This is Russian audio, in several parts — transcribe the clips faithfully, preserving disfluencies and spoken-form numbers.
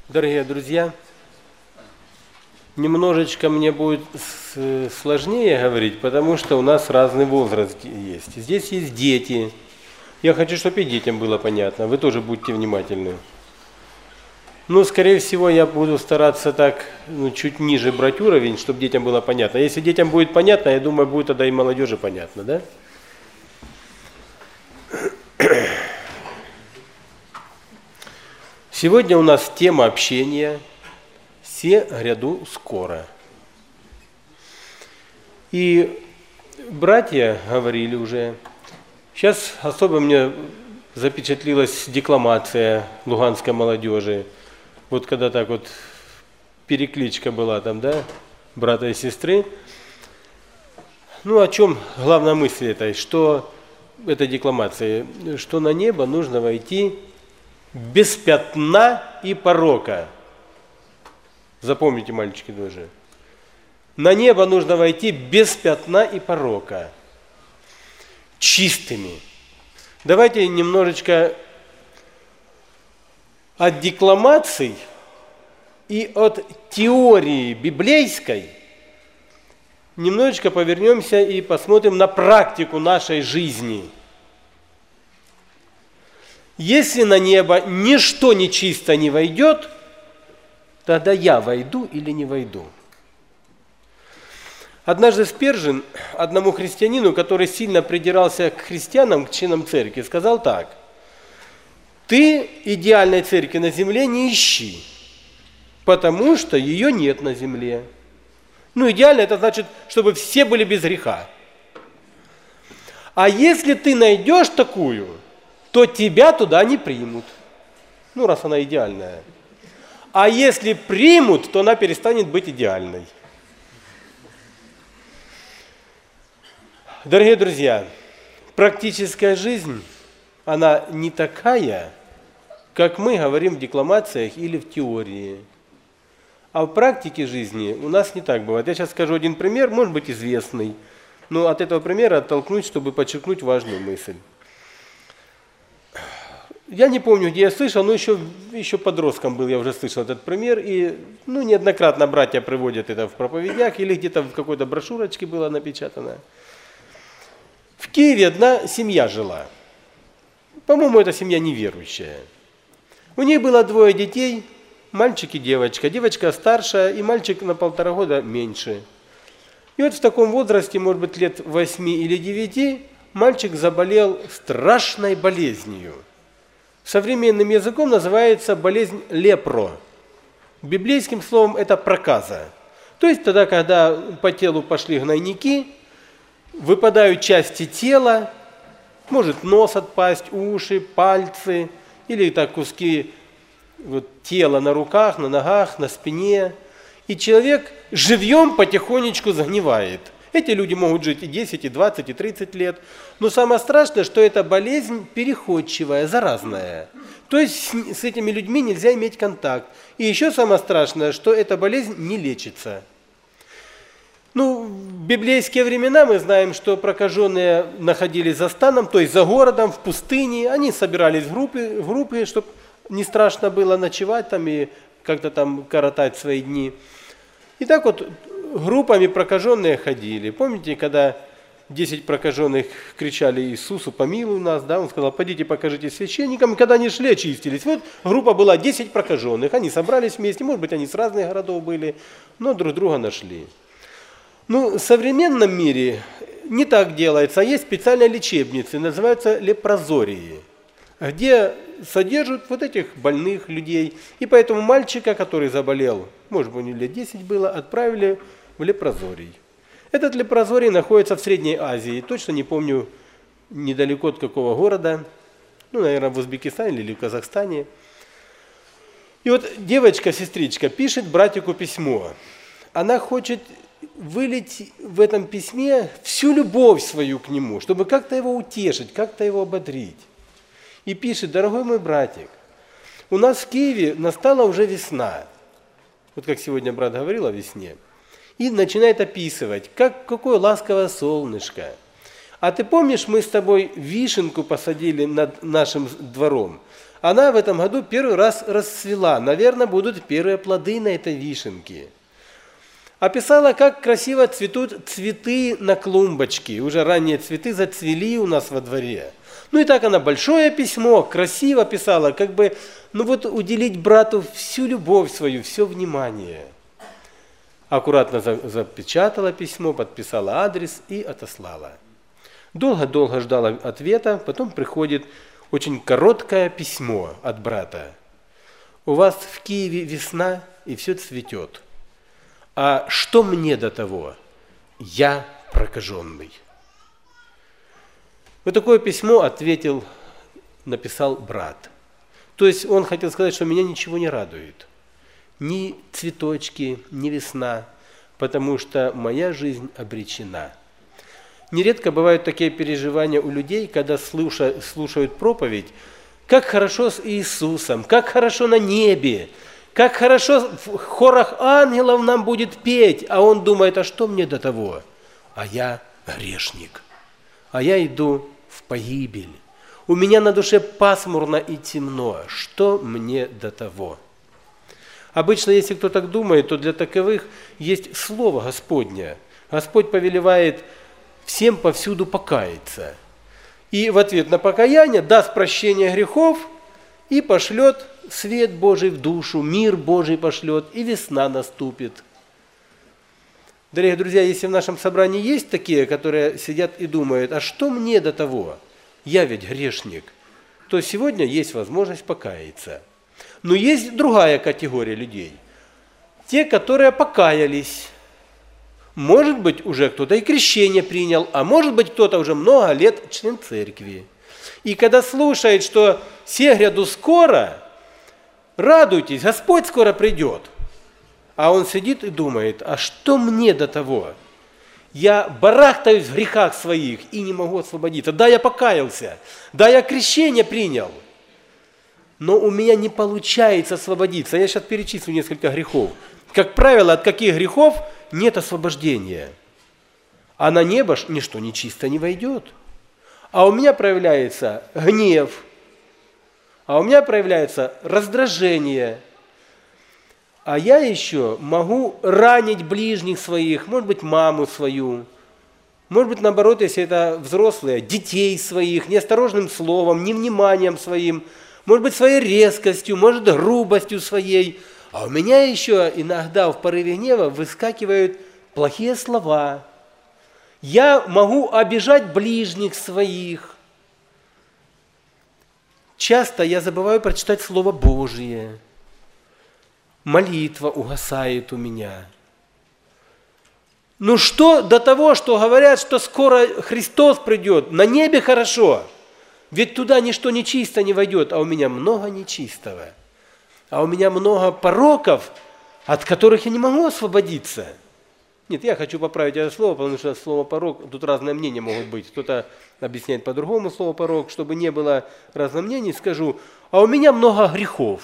Дорогие друзья, немножечко мне будет сложнее говорить, потому что у нас разный возраст есть. Здесь есть дети. Я хочу, чтобы и детям было понятно. Вы тоже будьте внимательны. Ну, скорее всего, я буду стараться так, ну, чуть ниже брать уровень, чтобы детям было понятно. Если детям будет понятно, я думаю, будет тогда и молодежи понятно, да? Сегодня у нас тема общения «Се гряду скоро». И братья говорили уже, сейчас особо мне запечатлилась декламация луганской молодежи. Вот когда так вот перекличка была там, да, брата и сестры. Ну, о чем главная мысль этой, что этой декламации, что на небо нужно войти без пятна и порока. Запомните, мальчики, тоже. На небо нужно войти без пятна и порока. Чистыми. Давайте немножечко от декламаций и от теории библейской немножечко повернемся и посмотрим на практику нашей жизни. Если на небо ничто нечисто не войдет, тогда я войду или не войду. Однажды Спержин одному христианину, который сильно придирался к христианам, к членам церкви, сказал так: «Ты идеальной церкви на земле не ищи, потому что ее нет на земле». Ну, идеально это значит, чтобы все были без греха. А если ты найдешь такую, то тебя туда не примут. Ну, раз она идеальная. А если примут, то она перестанет быть идеальной. Дорогие друзья, практическая жизнь, она не такая, как мы говорим в декламациях или в теории. А в практике жизни у нас не так бывает. Я сейчас скажу один пример, может быть известный, но от этого примера оттолкнусь, чтобы подчеркнуть важную мысль. Я не помню, где я слышал, но еще, еще подростком был, я уже слышал этот пример, и ну, неоднократно братья приводят это в проповедях, или где-то в какой-то брошюрочке было напечатано. В Киеве одна семья жила. По-моему, эта семья неверующая. У них было двое детей, мальчик и девочка. Девочка старшая, и мальчик на полтора года меньше. И вот в таком возрасте, может быть, лет восьми или девяти, мальчик заболел страшной болезнью. Современным языком называется болезнь лепро. Библейским словом это проказа. То есть тогда, когда по телу пошли гнойники, выпадают части тела, может нос отпасть, уши, пальцы, или так куски вот, тела на руках, на ногах, на спине. И человек живьем потихонечку загнивает. Эти люди могут жить и десять, и двадцать, и тридцать лет. Но самое страшное, что эта болезнь переходчивая, заразная. То есть с этими людьми нельзя иметь контакт. И еще самое страшное, что эта болезнь не лечится. Ну, в библейские времена мы знаем, что прокаженные находились за станом, то есть за городом, в пустыне. Они собирались в группы, в группы, чтобы не страшно было ночевать там и как-то там коротать свои дни. И так вот группами прокаженные ходили. Помните, когда десять прокаженных кричали Иисусу: «Помилуй нас», да? Он сказал: «Пойдите, покажите священникам». И когда они шли, очистились. Вот группа была десять прокаженных. Они собрались вместе, может быть, они с разных городов были, но друг друга нашли. Ну, в современном мире не так делается. Есть специальные лечебницы, называются лепрозории, где содержат вот этих больных людей. И поэтому мальчика, который заболел, может быть, у него лет десять было, отправили в лепрозорий. Этот лепрозорий находится в Средней Азии, точно не помню, недалеко от какого города, ну, наверное, в Узбекистане или в Казахстане. И вот девочка, сестричка, пишет братику письмо. Она хочет вылить в этом письме всю любовь свою к нему, чтобы как-то его утешить, как-то его ободрить. И пишет: «Дорогой мой братик, у нас в Киеве настала уже весна». Вот как сегодня брат говорил о весне. И начинает описывать, как, какое ласковое солнышко. А ты помнишь, мы с тобой вишенку посадили над нашим двором? она в этом году первый раз расцвела. Наверное, будут первые плоды на этой вишенке. Описала, как красиво цветут цветы на клумбочке. Уже ранние цветы зацвели у нас во дворе. Ну и так она большое письмо, красиво писала, как бы, ну вот уделить брату всю любовь свою, все внимание. Аккуратно запечатала письмо, подписала адрес и отослала. Долго-долго ждала ответа, потом приходит очень короткое письмо от брата. У вас в Киеве весна, и все цветет. А что мне до того? Я прокаженный. Вот такое письмо ответил, написал брат. То есть он хотел сказать, что меня ничего не радует. Ни цветочки, ни весна, потому что моя жизнь обречена. Нередко бывают такие переживания у людей, когда слушают, слушают проповедь, как хорошо с Иисусом, как хорошо на небе, как хорошо в хорах ангелов нам будет петь, а он думает, а что мне до того? А я грешник, а я иду в погибель. У меня на душе пасмурно и темно, что мне до того? Обычно, если кто так думает, то для таковых есть Слово Господне. Господь повелевает всем повсюду покаяться. И в ответ на покаяние даст прощение грехов и пошлет свет Божий в душу, мир Божий пошлет, и весна наступит. Дорогие друзья, если в нашем собрании есть такие, которые сидят и думают, а что мне до того? Я ведь грешник. То сегодня есть возможность покаяться. Но есть другая категория людей. Те, которые покаялись. Может быть, уже кто-то и крещение принял, а может быть, кто-то уже много лет член церкви. И когда слушает, что «се гряду скоро», радуйтесь, Господь скоро придет. А он сидит и думает, а что мне до того? Я барахтаюсь в грехах своих и не могу освободиться. Да, я покаялся, да, я крещение принял, но у меня не получается освободиться. Я сейчас перечислю несколько грехов. Как правило, от каких грехов нет освобождения? А на небо ничто нечисто не войдет. А у меня проявляется гнев, а у меня проявляется раздражение. А я еще могу ранить ближних своих, может быть, маму свою, может быть, наоборот, если это взрослые, детей своих, неосторожным словом, невниманием своим, может быть, своей резкостью, может, грубостью своей. А у меня еще иногда в порыве гнева выскакивают плохие слова. Я могу обижать ближних своих. Часто я забываю прочитать Слово Божие. Молитва угасает у меня. Ну что до того, что говорят, что скоро Христос придет, на небе хорошо, ведь туда ничто нечисто не войдет, а у меня много нечистого, а у меня много пороков, от которых я не могу освободиться. Нет, я хочу поправить это слово, потому что слово порок, тут разные мнения могут быть. Кто-то объясняет по-другому слово порок, чтобы не было разных мнений, скажу, а у меня много грехов.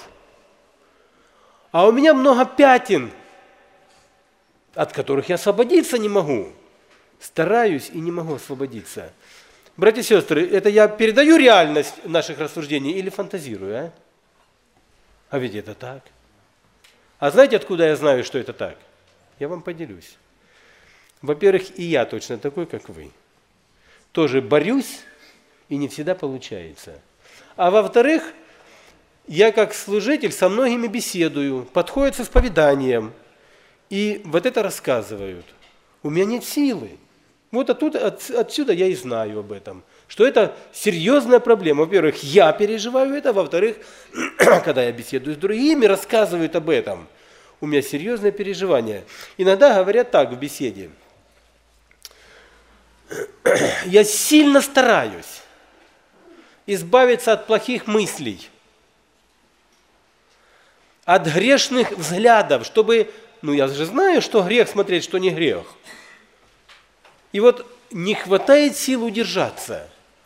А у меня много пятен, от которых я освободиться не могу. Стараюсь и не могу освободиться. Братья и сестры, это я передаю реальность наших рассуждений или фантазирую, а? А ведь это так. А знаете, откуда я знаю, что это так? Я вам поделюсь. Во-первых, и я точно такой, как вы. Тоже борюсь, и не всегда получается. А во-вторых, я как служитель со многими беседую, подходят с исповеданием, и вот это рассказывают. У меня нет силы. Вот оттуда, от, отсюда я и знаю об этом, что это серьезная проблема. Во-первых, я переживаю это, во-вторых, когда я беседую с другими, рассказывают об этом. У меня серьезное переживание. Иногда говорят так в беседе. Я сильно стараюсь избавиться от плохих мыслей, от грешных взглядов, чтобы, ну я же знаю, что грех смотреть, что не грех. И вот не хватает сил удержаться.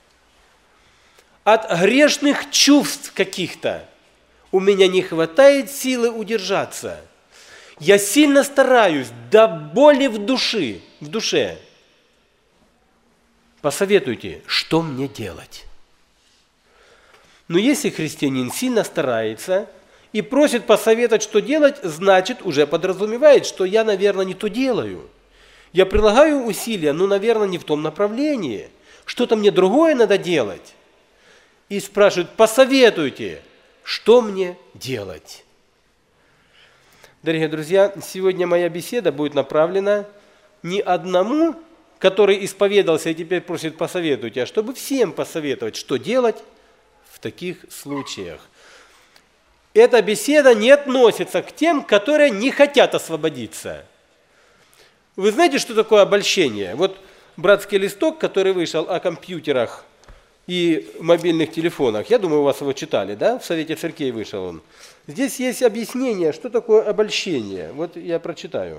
От грешных чувств каких-то у меня не хватает силы удержаться. Я сильно стараюсь до боли в душе, в душе. Посоветуйте, что мне делать? Но если христианин сильно старается и просит посоветовать, что делать, значит, уже подразумевает, что я, наверное, не то делаю. Я прилагаю усилия, но, наверное, не в том направлении. Что-то мне другое надо делать. И спрашивают, посоветуйте, что мне делать. Дорогие друзья, сегодня моя беседа будет направлена не одному, который исповедался и теперь просит посоветуйте, а чтобы всем посоветовать, что делать в таких случаях. Эта беседа не относится к тем, которые не хотят освободиться. Вы знаете, что такое обольщение? Вот братский листок, который вышел о компьютерах и мобильных телефонах, я думаю, у вас его читали, да? В Совете Церквей вышел он. Здесь есть объяснение, что такое обольщение. Вот я прочитаю.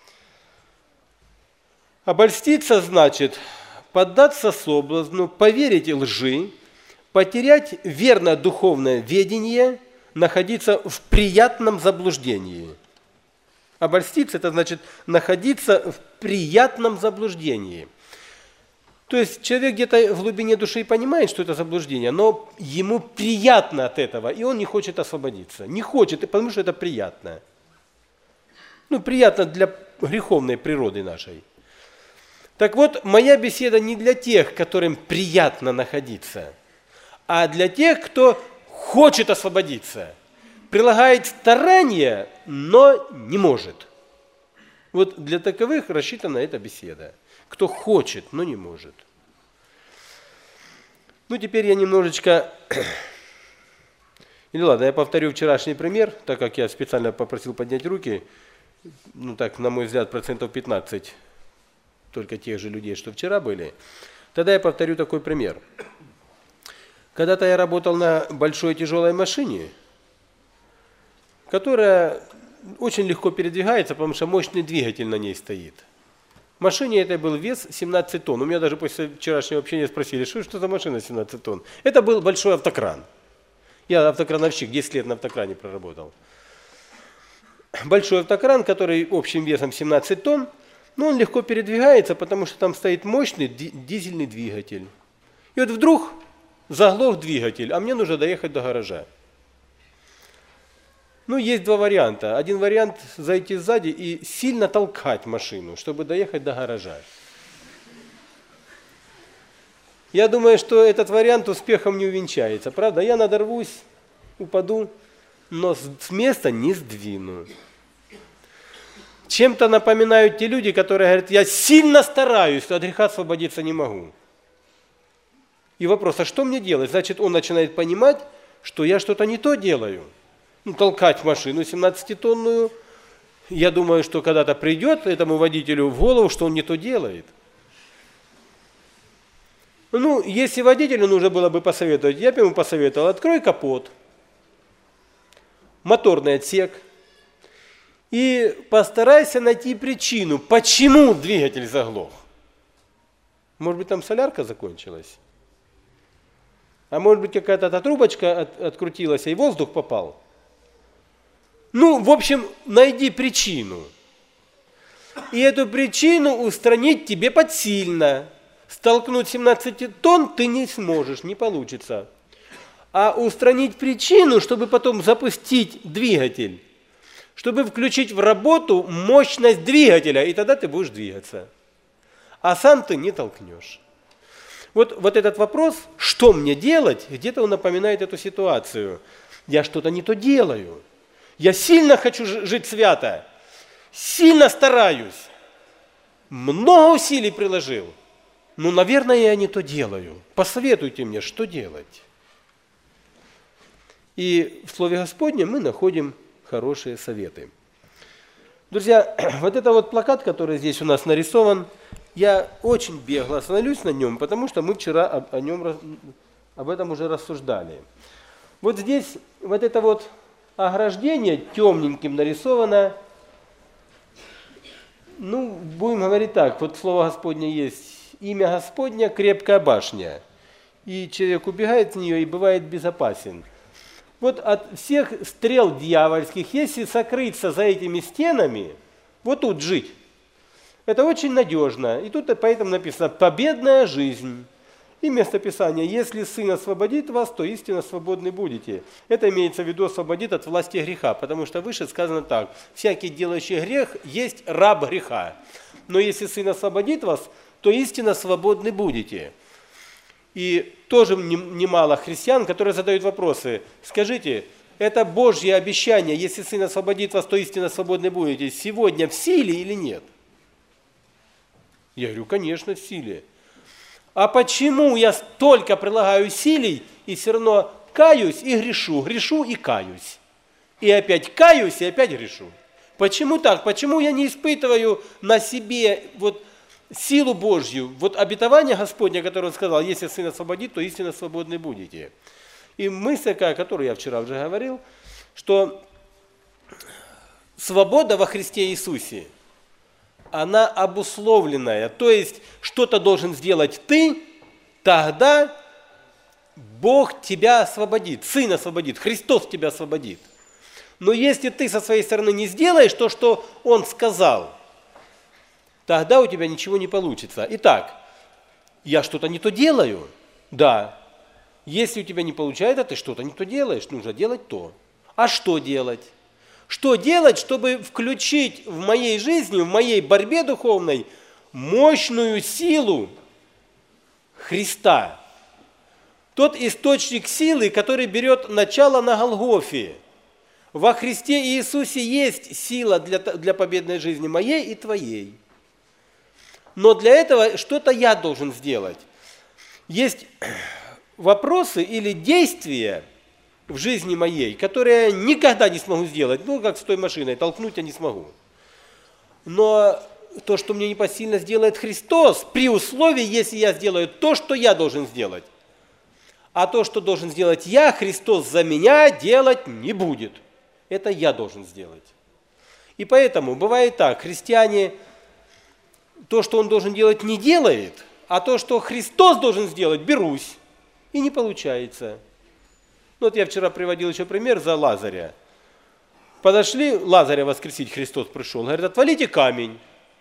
Обольститься значит поддаться соблазну, поверить лжи, потерять верное духовное ведение, находиться в приятном заблуждении. Обольститься – это значит находиться в приятном заблуждении. То есть человек где-то в глубине души понимает, что это заблуждение, но ему приятно от этого, и он не хочет освободиться. Не хочет, потому что это приятно. Ну, приятно для греховной природы нашей. Так вот, моя беседа не для тех, которым приятно находиться, а для тех, кто хочет освободиться, прилагает старания, но не может. Вот для таковых рассчитана эта беседа. Кто хочет, но не может. Ну, теперь я немножечко... Или ладно, я повторю вчерашний пример, так как я специально попросил поднять руки. Ну, так, на мой взгляд, процентов пятнадцать только тех же людей, что вчера были. Тогда я повторю такой пример. Когда-то я работал на большой тяжелой машине, которая очень легко передвигается, потому что мощный двигатель на ней стоит. В машине этой был вес семнадцать тонн. У меня даже после вчерашнего общения спросили, что, что за машина семнадцать тонн. Это был большой автокран. Я автокрановщик, десять лет на автокране проработал. Большой автокран, который общим весом семнадцать тонн, но он легко передвигается, потому что там стоит мощный дизельный двигатель. И вот вдруг заглох двигатель, а мне нужно доехать до гаража. Ну, есть два варианта. Один вариант – зайти сзади и сильно толкать машину, чтобы доехать до гаража. Я думаю, что этот вариант успехом не увенчается. Правда, я надорвусь, упаду, но с места не сдвину. Чем-то напоминают те люди, которые говорят, я сильно стараюсь, от греха освободиться не могу. И вопрос, а что мне делать? Значит, он начинает понимать, что я что-то не то делаю. Ну, толкать машину семнадцатитонную, я думаю, что когда-то придет этому водителю в голову, что он не то делает. Ну, если водителю нужно было бы посоветовать, я бы ему посоветовал, открой капот, моторный отсек, и постарайся найти причину, почему двигатель заглох. Может быть, там солярка закончилась? А может быть, какая-то трубочка от, открутилась, и воздух попал? Ну, в общем, найди причину. И эту причину устранить тебе подсильно. Столкнуть семнадцать тонн ты не сможешь, не получится. А устранить причину, чтобы потом запустить двигатель, чтобы включить в работу мощность двигателя, и тогда ты будешь двигаться. А сам ты не толкнешь. Вот, вот этот вопрос, что мне делать, где-то он напоминает эту ситуацию. Я что-то не то делаю. Я сильно хочу жить свято, сильно стараюсь, много усилий приложил. Ну, наверное, я не то делаю. Посоветуйте мне, что делать. И в Слове Господнем мы находим хорошие советы. Друзья, вот это вот плакат, который здесь у нас нарисован, я очень бегло остановлюсь на нем, потому что мы вчера об, о нем, об этом уже рассуждали. Вот здесь вот это вот ограждение темненьким нарисовано, ну, будем говорить так, вот слово Господне есть, имя Господня крепкая башня, и человек убегает в нее и бывает безопасен. Вот от всех стрел дьявольских, если сокрыться за этими стенами, вот тут жить, это очень надежно. И тут поэтому написано «победная жизнь». И местописание: «Если Сын освободит вас, то истинно свободны будете». Это имеется в виду освободит от власти греха, потому что выше сказано так: «Всякий, делающий грех, есть раб греха. Но если Сын освободит вас, то истинно свободны будете». И тоже немало христиан, которые задают вопросы: скажите, это Божье обещание, если Сын освободит вас, то истинно свободны будете, сегодня в силе или нет? Я говорю, конечно, в силе. А почему я столько прилагаю усилий и все равно каюсь и грешу, грешу и каюсь? И опять каюсь и опять грешу. Почему так? Почему я не испытываю на себе вот силу Божью, вот обетование Господня, которое Он сказал: если Сын освободит, то истинно свободны будете. И мысль такая, которую я вчера уже говорил, что свобода во Христе Иисусе, она обусловленная, то есть что-то должен сделать ты, тогда Бог тебя освободит, Сын освободит, Христос тебя освободит. Но если ты со своей стороны не сделаешь то, что Он сказал, тогда у тебя ничего не получится. Итак, я что-то не то делаю, да. Если у тебя не получается, ты что-то не то делаешь, нужно делать то. А что делать? Что делать, чтобы включить в моей жизни, в моей борьбе духовной мощную силу Христа? Тот источник силы, который берет начало на Голгофе. Во Христе Иисусе есть сила для, для победной жизни моей и твоей. Но для этого что-то я должен сделать. Есть вопросы или действия в жизни моей, которые я никогда не смогу сделать. Ну, как с той машиной, толкнуть я не смогу. Но то, что мне непосильно сделает Христос, при условии, если я сделаю то, что я должен сделать. А то, что должен сделать я, Христос за меня делать не будет. Это я должен сделать. И поэтому бывает так, христиане то, что он должен делать, не делает, а то, что Христос должен сделать, берусь. И не получается. Ну, вот я вчера приводил еще пример за Лазаря. Подошли, Лазаря воскресить, Христос пришел, говорит: отвалите камень.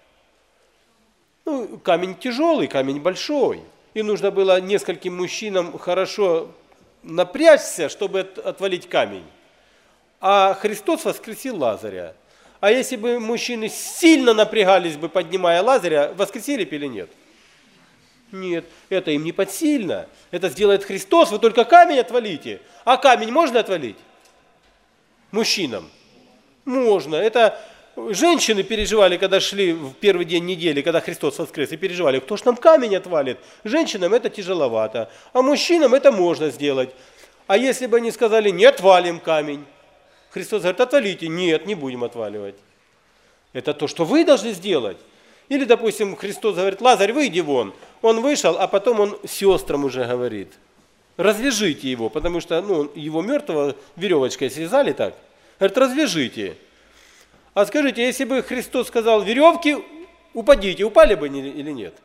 Ну, камень тяжелый, камень большой. И нужно было нескольким мужчинам хорошо напрячься, чтобы отвалить камень. А Христос воскресил Лазаря. А если бы мужчины сильно напрягались бы, поднимая Лазаря, воскресили бы или нет? Нет, это им не подсильно. Это сделает Христос, вы только камень отвалите. А камень можно отвалить? Мужчинам? Можно. Это женщины переживали, когда шли в первый день недели, когда Христос воскрес, и переживали, кто ж нам камень отвалит? Женщинам это тяжеловато, а мужчинам это можно сделать. А если бы они сказали: не отвалим камень? Христос говорит: отвалите. Нет, не будем отваливать. Это то, что вы должны сделать. Или, допустим, Христос говорит: Лазарь, выйди вон. Он вышел, а потом он сестрам уже говорит: развяжите его, потому что ну, его мертвого веревочкой связали так. Говорит: развяжите. А скажите, если бы Христос сказал: веревки, упадите, упали бы или нет?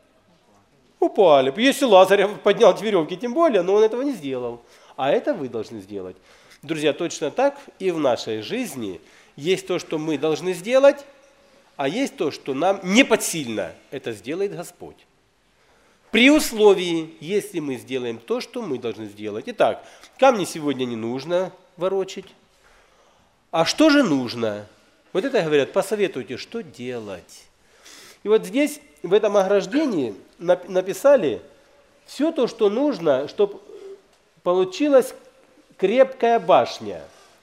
Упали бы. Если Лазарь поднял веревки, тем более, но он этого не сделал. А это вы должны сделать. Друзья, точно так и в нашей жизни есть то, что мы должны сделать, а есть то, что нам не подсильно. Это сделает Господь. При условии, если мы сделаем то, что мы должны сделать. Итак, камни сегодня не нужно ворочить. А что же нужно? Вот это говорят: посоветуйте, что делать. И вот здесь, в этом ограждении, написали все то, что нужно, чтобы получилась крепкая башня.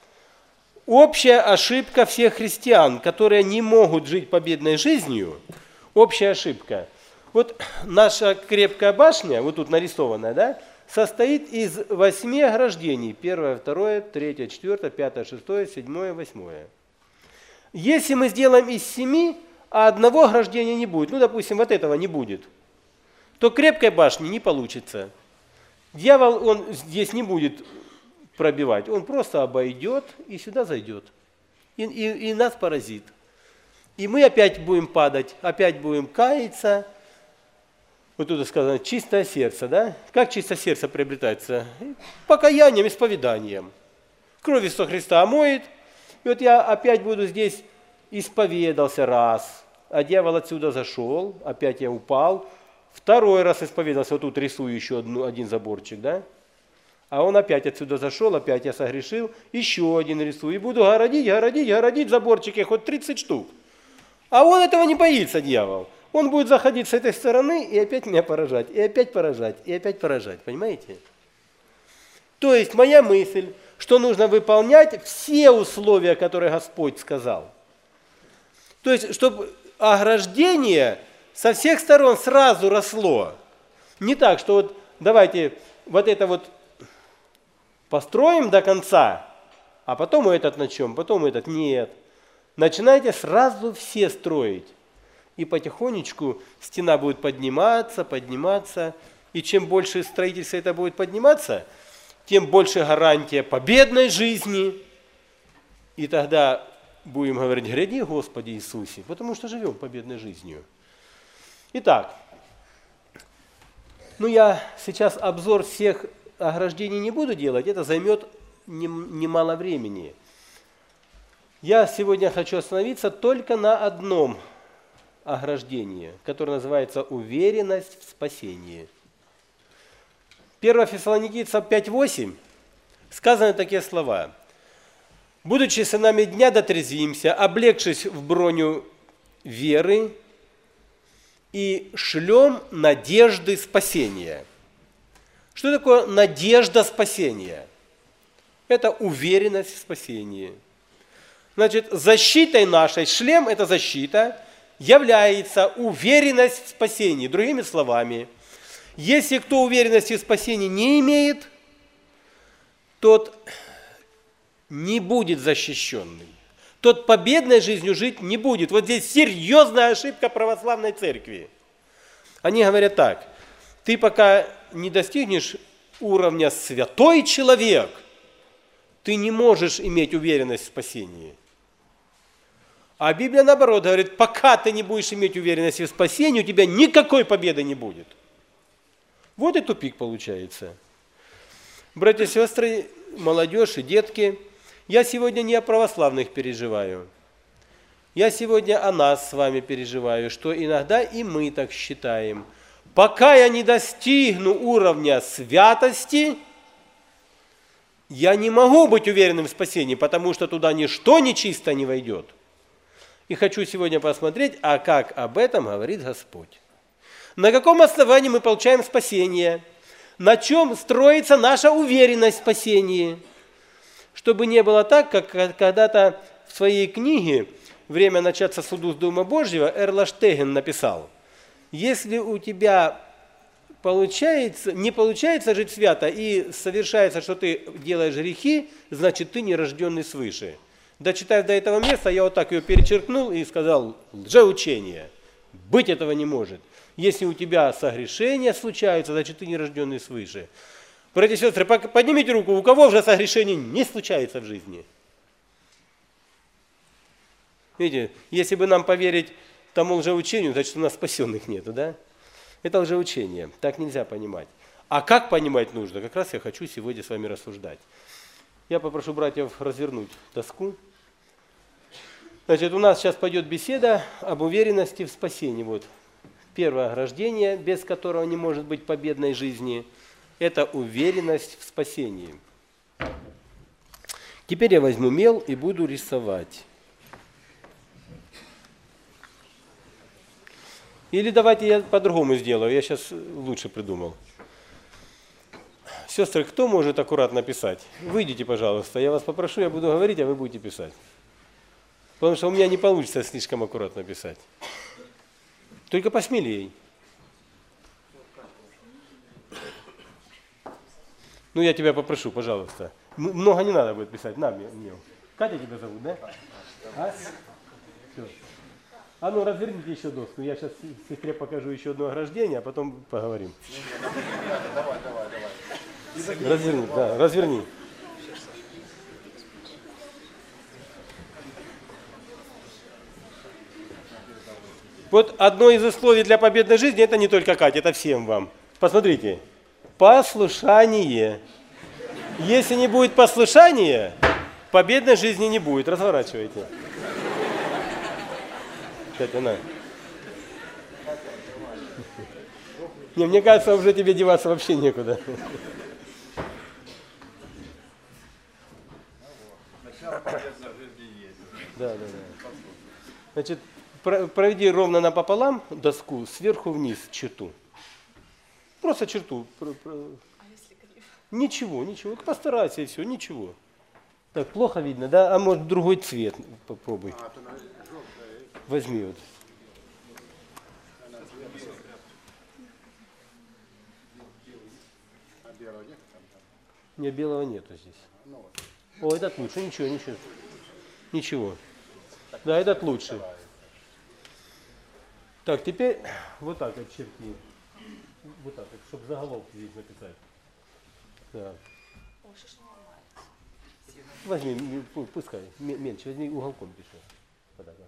Общая ошибка всех христиан, которые не могут жить победной жизнью, общая ошибка. Вот наша крепкая башня, вот тут нарисованная, да, состоит из восьми ограждений. Первое, второе, третье, четвертое, пятое, шестое, седьмое, восьмое. Если мы сделаем из семи, а одного ограждения не будет, ну, допустим, вот этого не будет, то крепкой башни не получится. Дьявол, он здесь не будет пробивать, он просто обойдет и сюда зайдет. И, и, и нас поразит. И мы опять будем падать, опять будем каяться. Вот тут сказано: чистое сердце, да? Как чистое сердце приобретается? Покаянием, исповеданием. Кровь Иисуса Христа омоет. И вот я опять буду здесь исповедался раз, а дьявол отсюда зашел, опять я упал Второй раз исповедался, вот тут рисую еще одну, один заборчик, да? А он опять отсюда зашел, опять я согрешил, еще один рисую. И буду городить, городить, городить заборчики, хоть тридцать штук. А он этого не боится, дьявол. Он будет заходить с этой стороны и опять меня поражать, и опять поражать, и опять поражать, понимаете? То есть моя мысль, что нужно выполнять все условия, которые Господь сказал. То есть, чтобы ограждение со всех сторон сразу росло. Не так, что вот давайте вот это вот построим до конца, а потом этот начнем, потом этот. Нет. Начинайте сразу все строить. И потихонечку стена будет подниматься, подниматься. И чем больше строительства это будет подниматься, тем больше гарантия победной жизни. И тогда будем говорить: гряди, Господи Иисусе, потому что живем победной жизнью. Итак, ну я сейчас обзор всех ограждений не буду делать, это займет немало времени. Я сегодня хочу остановиться только на одном ограждении, которое называется уверенность в спасении. первое Фессалоникийцам пять восемь сказаны такие слова: «Будучи сынами дня, дотрезвимся, облегшись в броню веры и шлем надежды спасения». Что такое надежда спасения? Это уверенность в спасении. Значит, защитой нашей, шлем – это защита, является уверенность в спасении. Другими словами, если кто уверенности в спасении не имеет, тот не будет защищенным. Тот победной жизнью жить не будет. Вот здесь серьезная ошибка православной церкви. Они говорят так: ты пока не достигнешь уровня святой человек, ты не можешь иметь уверенность в спасении. А Библия наоборот говорит: пока ты не будешь иметь уверенности в спасении, у тебя никакой победы не будет. Вот и тупик получается. Братья и сестры, молодежь и детки, я сегодня не о православных переживаю. Я сегодня о нас с вами переживаю, что иногда и мы так считаем. Пока я не достигну уровня святости, я не могу быть уверенным в спасении, потому что туда ничто нечисто не войдет. И хочу сегодня посмотреть, а как об этом говорит Господь. На каком основании мы получаем спасение? На чем строится наша уверенность в спасении? Чтобы не было так, как когда-то в своей книге «Время начаться суду с Дома Божьего» Эрл Штеген написал: если у тебя получается, не получается жить свято и совершается, что ты делаешь грехи, значит ты не рожденный свыше. Дочитав до этого места, я вот так ее перечеркнул и сказал: лжеучение. Быть этого не может. Если у тебя согрешения случаются, значит ты не рожденный свыше. Братья и сестры, поднимите руку, у кого уже согрешений не случается в жизни? Видите, если бы нам поверить тому лжеучению, значит у нас спасенных нету, да? Это лжеучение, так нельзя понимать. А как понимать нужно, как раз я хочу сегодня с вами рассуждать. Я попрошу братьев развернуть доску. Значит, у нас сейчас пойдет беседа об уверенности в спасении. Вот. Первое ограждение, без которого не может быть победной жизни, это уверенность в спасении. Теперь я возьму мел и буду рисовать. Или давайте я по-другому сделаю, я сейчас лучше придумал. Сестры, кто может аккуратно писать? Выйдите, пожалуйста, я вас попрошу, я буду говорить, а вы будете писать. Потому что у меня не получится слишком аккуратно писать. Только посмелей. Ну, я тебя попрошу, пожалуйста. Много не надо будет писать, на мне. Катя тебя зовут, да? А? Все. А ну, разверните еще доску. Я сейчас сестре покажу еще одно ограждение, а потом поговорим. Давай, давай, давай. Разверни, да, разверни. Вот одно из условий для победной жизни, это не только Катя, это всем вам. Посмотрите. Послушание. Если не будет послушания, победной жизни не будет. Разворачивайте. Катя, на. Не, мне кажется, уже тебе деваться вообще некуда. Да, да, да. Значит, проведи ровно напополам доску, сверху вниз черту. Просто черту. А если криво? Ничего, ничего. Постарайся и все, ничего. Так, плохо видно, да? А может другой цвет попробуй. Возьми вот. Не, белого нету здесь. О, этот лучше, ничего, ничего. Ничего. Да, этот лучше. Так, теперь вот так вот черти. Вот так вот, чтобы заголовки здесь написать. Так. Ой, что ж не ломается? Возьми, пу- пускай, ме- меньше, возьми уголком пиши. Вот так, ага.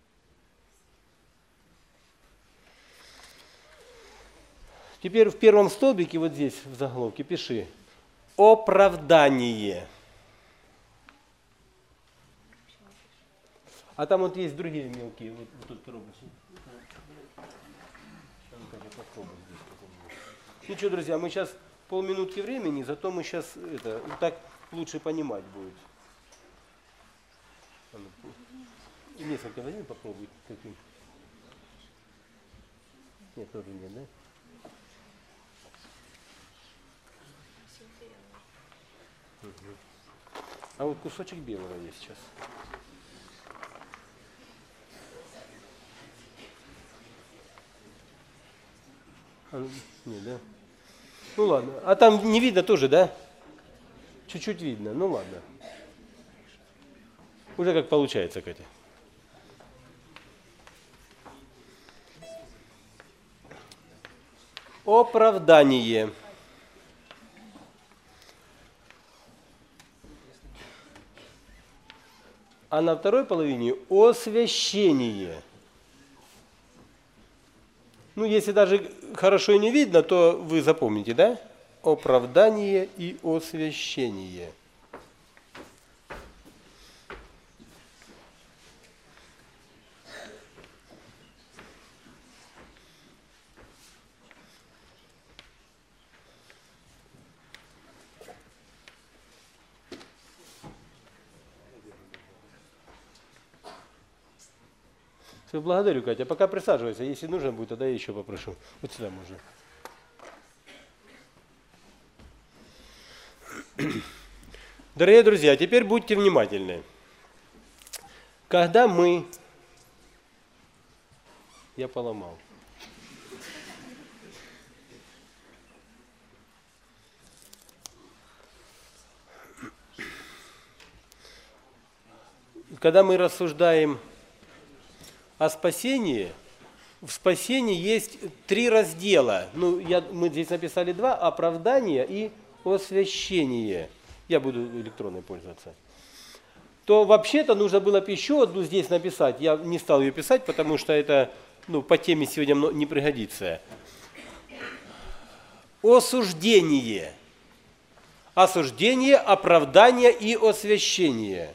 Теперь в первом столбике, вот здесь в заголовке, пиши оправдание. А там вот есть другие мелкие, вот, вот тут коробочки. Ну что, друзья, мы сейчас полминутки времени, зато мы сейчас это так лучше понимать будет. Несколько возьми, попробуй каким. Нет, тоже нет, да? Всё белое. Угу. А вот кусочек белого есть сейчас. А, нет, да? Ну ладно. А там не видно тоже, да? Чуть-чуть видно. Ну ладно. Уже как получается, Катя. Оправдание. А на второй половине освящение. Ну, если даже хорошо и не видно, то вы запомните, да? Оправдание и освящение. Все, благодарю, Катя. Пока присаживайся. Если нужно будет, тогда я еще попрошу. Вот сюда можно. Дорогие друзья, теперь будьте внимательны. Когда мы... Я поломал. Когда мы рассуждаем о спасении, в спасении есть три раздела. Ну, я, мы здесь написали два: оправдание и освящение. Я буду электронной пользоваться. То вообще-то нужно было бы еще одну здесь написать. Я не стал ее писать, потому что это ну, по теме сегодня не пригодится. Осуждение. Осуждение, оправдание и освящение.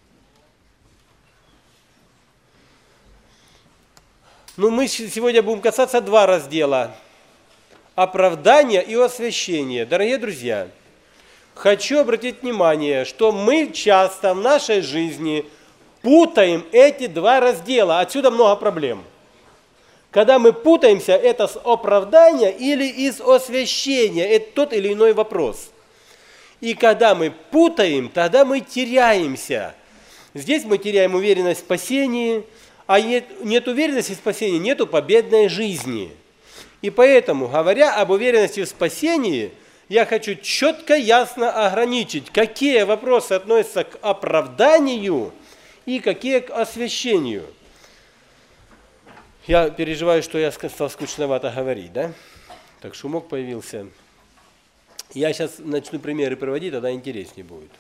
Ну, мы сегодня будем касаться два раздела. Оправдание и освящение. Дорогие друзья, хочу обратить внимание, что мы часто в нашей жизни путаем эти два раздела. Отсюда много проблем. Когда мы путаемся, это с оправдания или из освящения. Это тот или иной вопрос. И когда мы путаем, тогда мы теряемся. Здесь мы теряем уверенность в спасении. А нет, нет уверенности в спасении, нету победной жизни. И поэтому, говоря об уверенности в спасении, я хочу четко, ясно ограничить, какие вопросы относятся к оправданию и какие к освящению. Я переживаю, что я стал скучновато говорить, да? Так шумок появился. Я сейчас начну примеры приводить, тогда интереснее будет.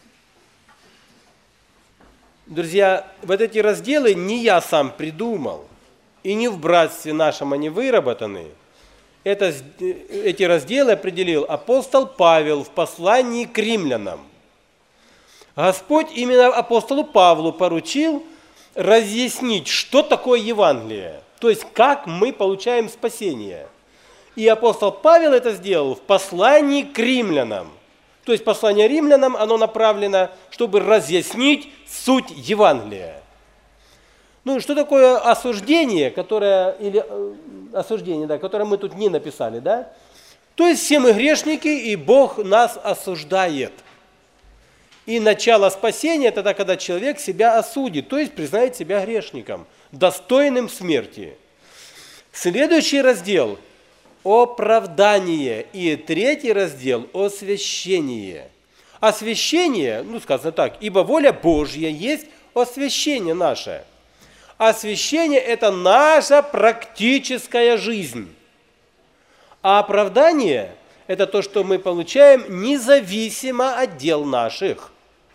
Друзья, вот эти разделы не я сам придумал, и не в братстве нашем они выработаны. Это, эти разделы определил апостол Павел в послании к римлянам. Господь именно апостолу Павлу поручил разъяснить, что такое Евангелие, то есть как мы получаем спасение. И апостол Павел это сделал в послании к римлянам. То есть послание римлянам, оно направлено, чтобы разъяснить суть Евангелия. Ну, что такое осуждение, которое, или э, осуждение, да, которое мы тут не написали, да? То есть все мы грешники, и Бог нас осуждает. И начало спасения – это тогда, когда человек себя осудит, то есть признает себя грешником, достойным смерти. Следующий раздел – оправдание. И третий раздел – освящение. Освящение, ну сказано так, ибо воля Божья есть освящение наше. Освящение – это наша практическая жизнь. А оправдание – это то, что мы получаем независимо от дел наших.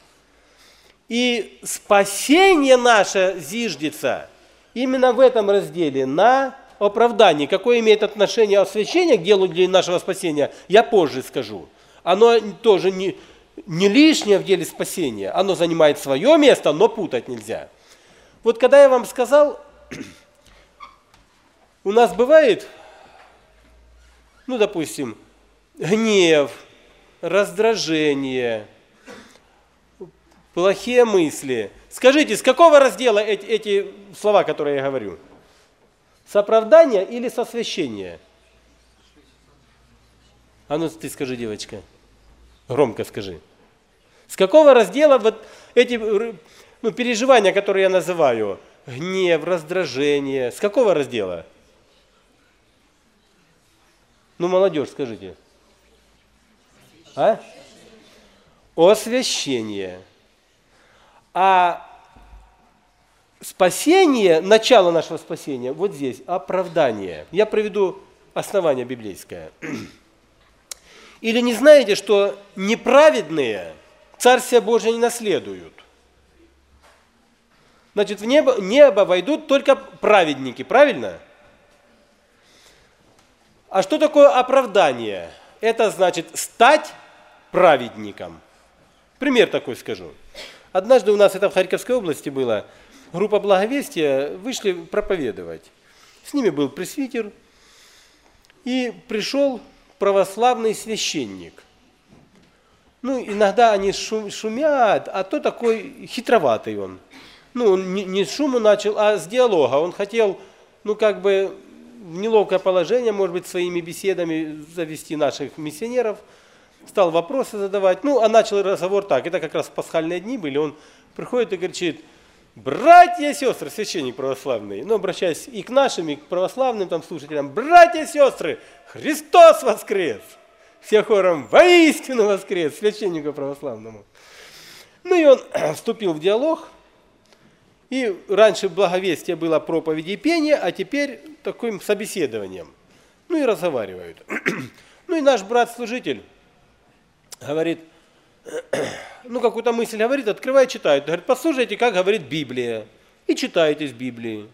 И спасение наше зиждется именно в этом разделе на оправдании. Какое имеет отношение освящение к делу для нашего спасения, я позже скажу. Оно тоже не, не лишнее в деле спасения. Оно занимает свое место, но путать нельзя. Вот когда я вам сказал, у нас бывает, ну, допустим, гнев, раздражение, плохие мысли. Скажите, с какого раздела эти, эти слова, которые я говорю? С оправдания или с освящения? А ну ты скажи, девочка. Громко скажи. С какого раздела вот эти ну, переживания, которые я называю, гнев, раздражение, с какого раздела? Ну, молодежь, скажите. А? Освящение. А спасение, начало нашего спасения, вот здесь, оправдание. Я приведу основание библейское. Или не знаете, что неправедные Царствие Божие не наследуют? Значит, в небо, небо войдут только праведники, правильно? А что такое оправдание? Это значит стать праведником. Пример такой скажу. Однажды у нас это в Харьковской области было. Группа благовестия вышли проповедовать. С ними был пресвитер. И пришел православный священник. Ну, иногда они шумят, а то такой хитроватый он. Ну, он не с шуму начал, а с диалога. Он хотел, ну, как бы в неловкое положение, может быть, своими беседами завести наших миссионеров. Стал вопросы задавать. Ну, а начал разговор так. Это как раз пасхальные дни были. Он приходит и кричит: братья и сестры, священник православный, ну, обращаясь и к нашим, и к православным там слушателям: братья и сестры, Христос воскрес! Все хором: воистину воскрес! Священнику православному. Ну, и он вступил в диалог. И раньше благовестие было проповеди и пение, а теперь таким собеседованием. Ну, и разговаривают. Ну, и наш брат-служитель говорит, ну, какую-то мысль говорит, открывает, читает. Говорит: послушайте, как говорит Библия. И читайте из Библии.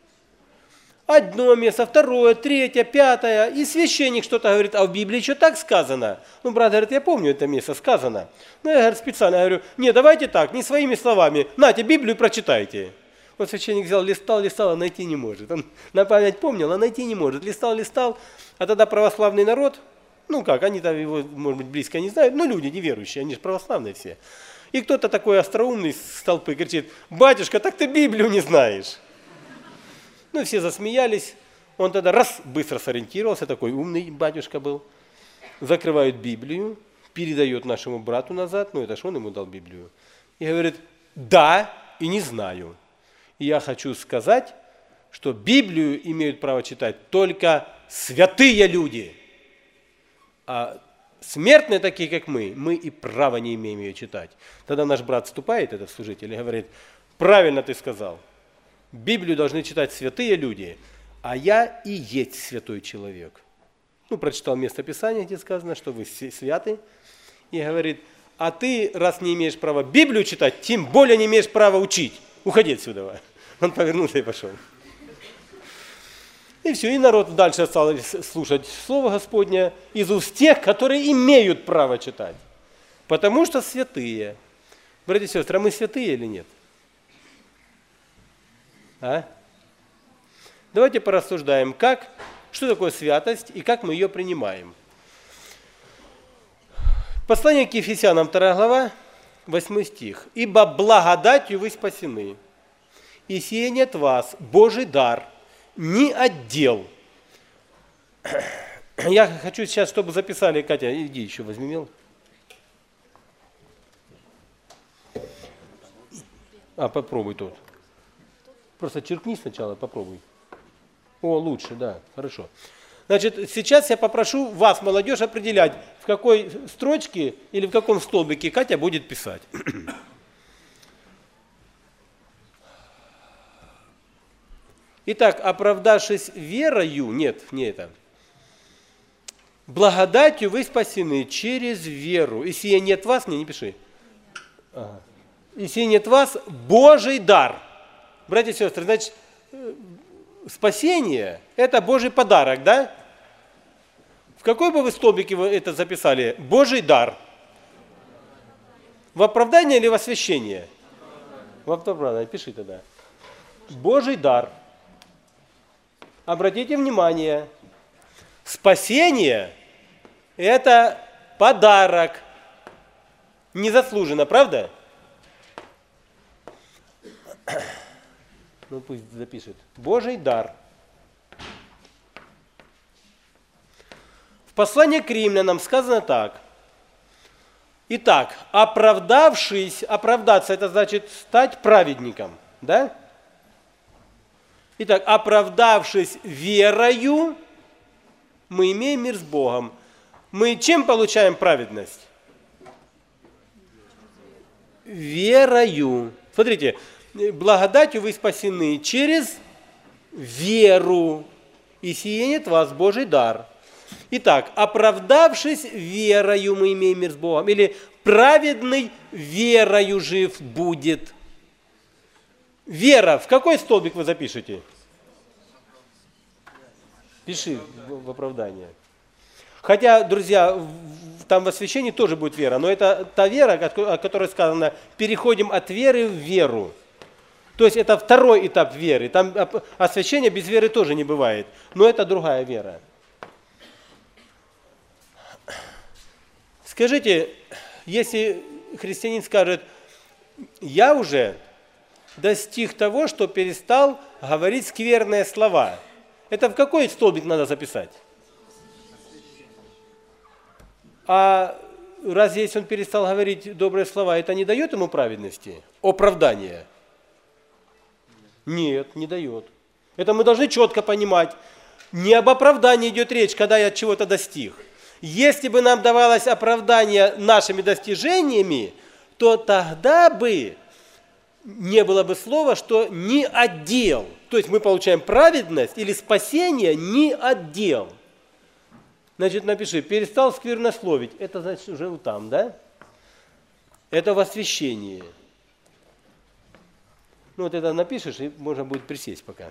Одно место, второе, третье, пятое. И священник что-то говорит: а в Библии что так сказано? Ну, брат говорит: я помню это место, сказано. Ну, я говорит, специально говорю: не, давайте так, не своими словами. Нате Библию, прочитайте. Вот священник взял, листал, листал, а найти не может. Он на память помнил, а найти не может. Листал, листал, а тогда православный народ, ну как, они там его, может быть, близко не знают, но люди неверующие, они же православные все. И кто-то такой остроумный с толпы кричит: батюшка, так ты Библию не знаешь. Ну, все засмеялись. Он тогда раз быстро сориентировался, такой умный батюшка был. Закрывает Библию, передает нашему брату назад, ну это ж он ему дал Библию. И говорит: да, и не знаю. И я хочу сказать, что Библию имеют право читать только святые люди. А смертные, такие как мы, мы и права не имеем ее читать. Тогда наш брат вступает, этот служитель, и говорит: правильно ты сказал. Библию должны читать святые люди, а я и есть святой человек. Ну, прочитал место Писания, где сказано, что вы святы. И говорит: а ты, раз не имеешь права Библию читать, тем более не имеешь права учить. Уходи отсюда. Он повернулся и пошел. И все, и народ дальше стал слушать Слово Господне из уст тех, которые имеют право читать. Потому что святые. Братья и сестры, а мы святые или нет? А? Давайте порассуждаем, как что такое святость и как мы ее принимаем. Послание к Ефесянам, вторая глава, восьмой стих. «Ибо благодатью вы спасены, и сие не от вас, Божий дар, не отдел». Я хочу сейчас, чтобы записали, Катя, иди еще возьми мел. А, попробуй тут. Просто черкни сначала, попробуй. О, лучше, да, хорошо. Значит, сейчас я попрошу вас, молодежь, определять, в какой строчке или в каком столбике Катя будет писать. Итак, оправдавшись верою, нет, не это. Благодатью вы спасены через веру. И сие нет вас, не, не пиши. Ага. И сие нет вас, Божий дар. Братья и сестры, значит, спасение – это Божий подарок, да? В какой бы вы столбике вы это записали? Божий дар. В оправдание или в освящение? В оправдание, пиши тогда. Божий дар. Обратите внимание, спасение – это подарок. Незаслуженно, правда? Ну пусть запишет. Божий дар. В послании к римлянам сказано так. Итак, оправдавшись, оправдаться – это значит стать праведником, да? Итак, оправдавшись верою, мы имеем мир с Богом. Мы чем получаем праведность? Верою. Смотрите, благодатью вы спасены через веру. И сие нет вас, Божий дар. Итак, оправдавшись верою, мы имеем мир с Богом. Или праведный верою жив будет. Вера. В какой столбик вы запишете? Пиши в оправдание. Хотя, друзья, там в освящении тоже будет вера, но это та вера, о которой сказано, переходим от веры в веру. То есть это второй этап веры. Там освящение без веры тоже не бывает, но это другая вера. Скажите, если христианин скажет, я уже достиг того, что перестал говорить скверные слова, это в какой столбик надо записать? А разве если он перестал говорить добрые слова, это не дает ему праведности, оправдания? Нет, не дает. Это мы должны четко понимать. Не об оправдании идет речь, когда я чего-то достиг. Если бы нам давалось оправдание нашими достижениями, то тогда бы не было бы слова, что не отдел. То есть мы получаем праведность или спасение не отдел. Значит, напиши, перестал сквернословить. Это значит уже вот там, да? Это в освящении. Ну вот это напишешь, и можно будет присесть пока.